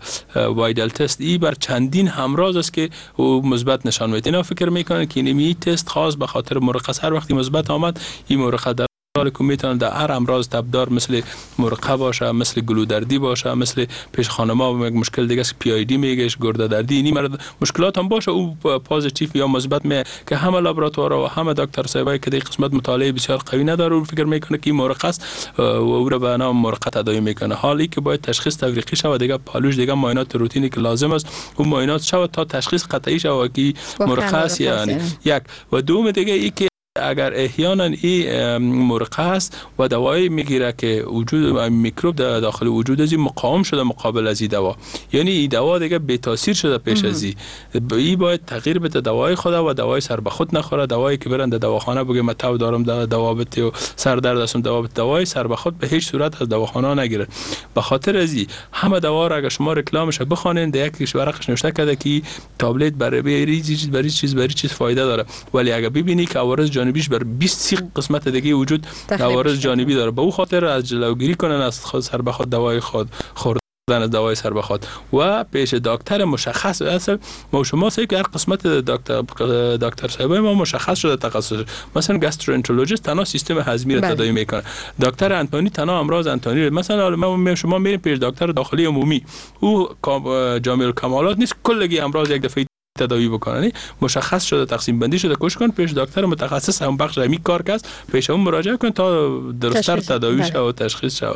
وایدل تست ای بر چندین هم راز است که او مثبت نشان میده. اینا فکر میکنن که این تست خاص به خاطر مرقه هر وقتی مثبت آمد این مرقه در حالی که میتونه در هر امراض تبدار مثل مرقه باشه، مثل گلودردی باشه، مثل پیش خانما مشکل دیگه است پی آی دی میگهش، گرده دردی، اینی مرد مشکلات هم باشه او پوزتیو یا مثبت می که همه لابراتوارها و همه دکتر صاحبای که در قسمت مطالعه بسیار قوی نداره او فکر میکنه که این مرقه است و او را به نام مرقه تداوی میکنه. حالی که باید تشخیص تفریقی شود دیگه پالوش دیگه معاینات روتینی که لازم است اون معاینات شود تا تشخیص قطعی شود که مرقه است یعنی یک و دوم دیگه ای که اگر احیانا این مرقه است و دوایی میگیره که وجود میکروب در داخل وجود ازی مقاوم شده مقابل از این دوا، یعنی این دوا دیگه بی تاثیر شده پیش از این، این باید تغییر بده دوای خود و دوای سر به خود نخوره. دوایی که برن در دواخانه بگه من تو دارم دوا بده و سر درد هستم دوا بده، دوای سر به خود به هیچ صورت از دواخانه نگیره. به خاطر از این همه دوا را اگر شما رکلامش بخونین در یکیش ورقش نوشته کرده که تابلت برای بری چیز برای چیز برای چیز فایده داره، ولی اگر ببینی که عوارض جانبیش بر بیست سی قسمت دیگه وجود عوارض جانبی داره، به او خاطر از جلوگیری کنن از خود سر به خود دوای خود خوردن از دوای سر به خود و پیش دکتر مشخص. اصلا ما شما سه که هر قسمت دکتر دکتر صاحب ما مشخص شده تخصص، مثلا گاسترونترولوژیست تنها سیستم هضمی را تداوی میکنه، دکتر انتونی تنها امراض انتونی. مثلا ما شما میریم پیش دکتر داخلی عمومی او جامع الکمالات نیست کلگی امراض یک دفعه تداوی بکنن، مشخص شده تقسیم بندی شده کوشش کن پیش دکتر متخصص هم بخش می کار کس پیش اون مراجعه کن تا درست‌تر تداوی شه و تشخیص شه.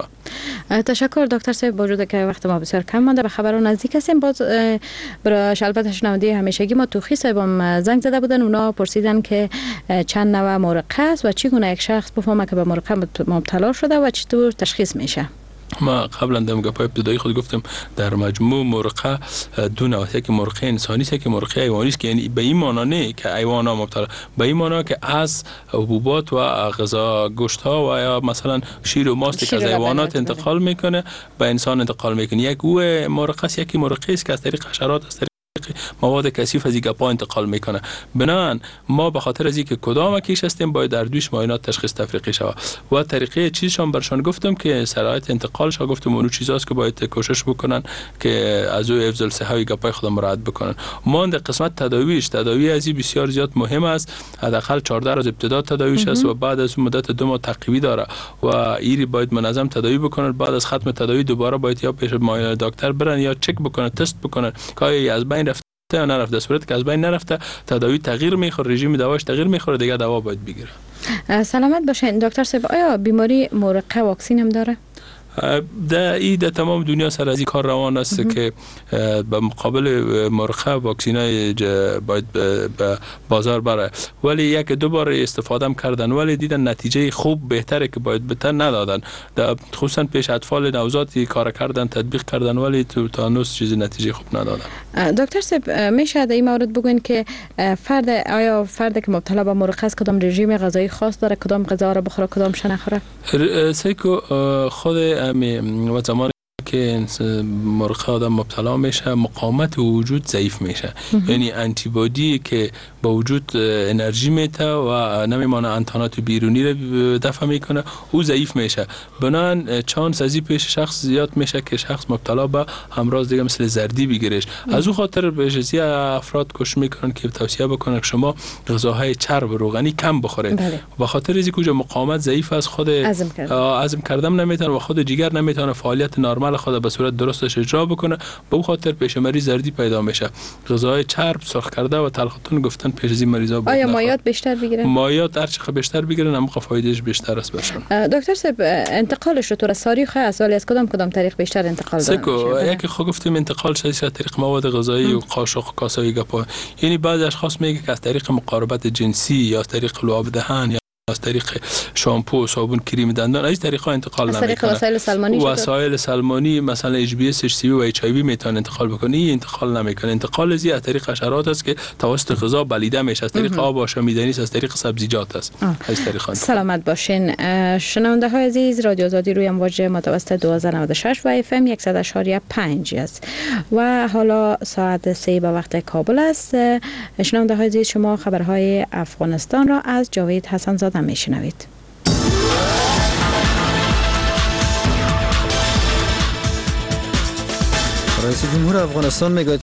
تشکر دکتر صاحب. با وجود که وقت ما بسیار کم مونده به خبرون نزدیک هستیم. باز برای البته شنونده همیشگی ما توخی صاحبم زنگ زده بودن، اونا پرسیدن که چند نوع مرقه است و چگونه یک شخص بفهمه که به مرقه مبتلا شده و چطور تشخیص میشه. ما قبلا در گپای ابتدایی خود گفتم در مجموع مرقه دو نوع است، که مرقه انسانی است که مرقه حیوانی است، که یعنی به این معنی نه که حیوانات مبتلا، به این معنی که از حبوبات و غذا گوشت ها و یا مثلا شیر و ماست که از حیوانات انتقال میکنه به انسان انتقال میکنه. یک او مرقه است، یکی مرقه است که از طریق حشرات از مواد کثیف از گپا انتقال میکنه. بنابراین ما به خاطر از اینکه کدام کیش هستیم باید در دوش معاینات تشخیص تفریقی شود و طریقه چیزشان برشان گفتم که سرایت انتقالش گفتم اون چیزاست که باید کوشش بکنن که از او افضل صحوی گپای خود مراعات بکنن. ما در قسمت تداویش تداوی ازی بسیار زیاد مهم است، حداقل چهارده روز ابتدا تداویش است و بعد از مدت دو ماه تعقیبی داره و ایری باید منظم تداوی بکنن. بعد از ختم تداوی دوباره باید یا پیش معاینه دکتر برن یا چک بکنن تست بکنن که از بین رفته یا نرفته. صورت که از بین نرفته تداوی تغییر میخوره، رژیم دواش تغییر میخوره، دیگه دوا باید بگیره. سلامت باشین دکتر صاحب. آیا بیماری مرقه واکسین هم داره؟ در این در تمام دنیا سر از این کار روان است که به مقابل مرخه واکسینای باید به بازار بره، ولی یک دو بار استفاده کردن ولی دیدن نتیجه خوب بهتره که باید بهتر ندادن، خصوصا پیش اطفال نوزاد کار کردن تطبیق کردن ولی تو تانوس چیز نتیجه خوب ندادن. دکتر صاحب میشه در این مورد بگوین که فرد آیا فرد که مبتلا به مرخه است کدام رژیم غذایی خاص داره، کدام غذا را بخوره کدامش نخوره؟ سیکو خود و زمانی که مرخه آدم مبتلا میشه مقاومت وجود ضعیف میشه، یعنی انتیبادی که با وجود انرژی میته و نمیمانه انتانات بیرونی رو دفع میکنه او ضعیف میشه، بنان چانس ازی پیش شخص زیاد میشه که شخص مبتلا به امراض دیگه مثل زردی بگیرش. از او خاطر بهجزی افراد کوشش میکنن که توصیه بکنن که شما غذاهای چرب و روغنی کم بخورید. به خاطر اینکه کجا مقاومت ضعیف از خود هضم کردن نمیتونه و خود جگر نمیتونه فعالیت نرمال خود به صورت درستش اجرا بکنه، به او خاطر پیش مریض زردی پیدا میشه. غذاهای چرب سرخ کرده و تلختون گفتن پیش از این مریضا بود. آیا مایات بیشتر بگیرن؟ مایات هر چقدر بیشتر بگیرن هم فایدهش بیشتر است برشون. دکتر صاحب انتقالش رو طور ساریخ از ولی از کدام کدام طریق بیشتر انتقال داره؟ سکو یکی خود گفتیم انتقال شده از طریق مواد غذایی و قاشق و کاسه گپا، یعنی بعضی اشخاص میگه که از طریق مقاربت جنسی یا از طریق لعاب دهن یا از طریق شامپو، صابون، کریم دندان از طریقا انتقال نمیکنه. از طریق وسایل سلمانی وسایل سلمانی مثلا اچ بی اس، اچ سی وی و اچ آی وی میتونه انتقال بکنه، این انتقال نمیکنه. انتقال از طریق حشرات است که توسط غذا بلیده میشه، از طریق آب آشامیدنی است، از طریق سبزیجات است. از طریق سلامت باشین. شنونده های عزیز، رادیو آزادی روی امواج متوسط دوازده نود و شش و اف ام صد و شش و پنج است و حالا ساعت سه به وقت کابل است. شنونده های عزیز، شما خبرهای افغانستان را از جاوید حسن زاده میشنوید. رئیس جمهور افغانستان میگوید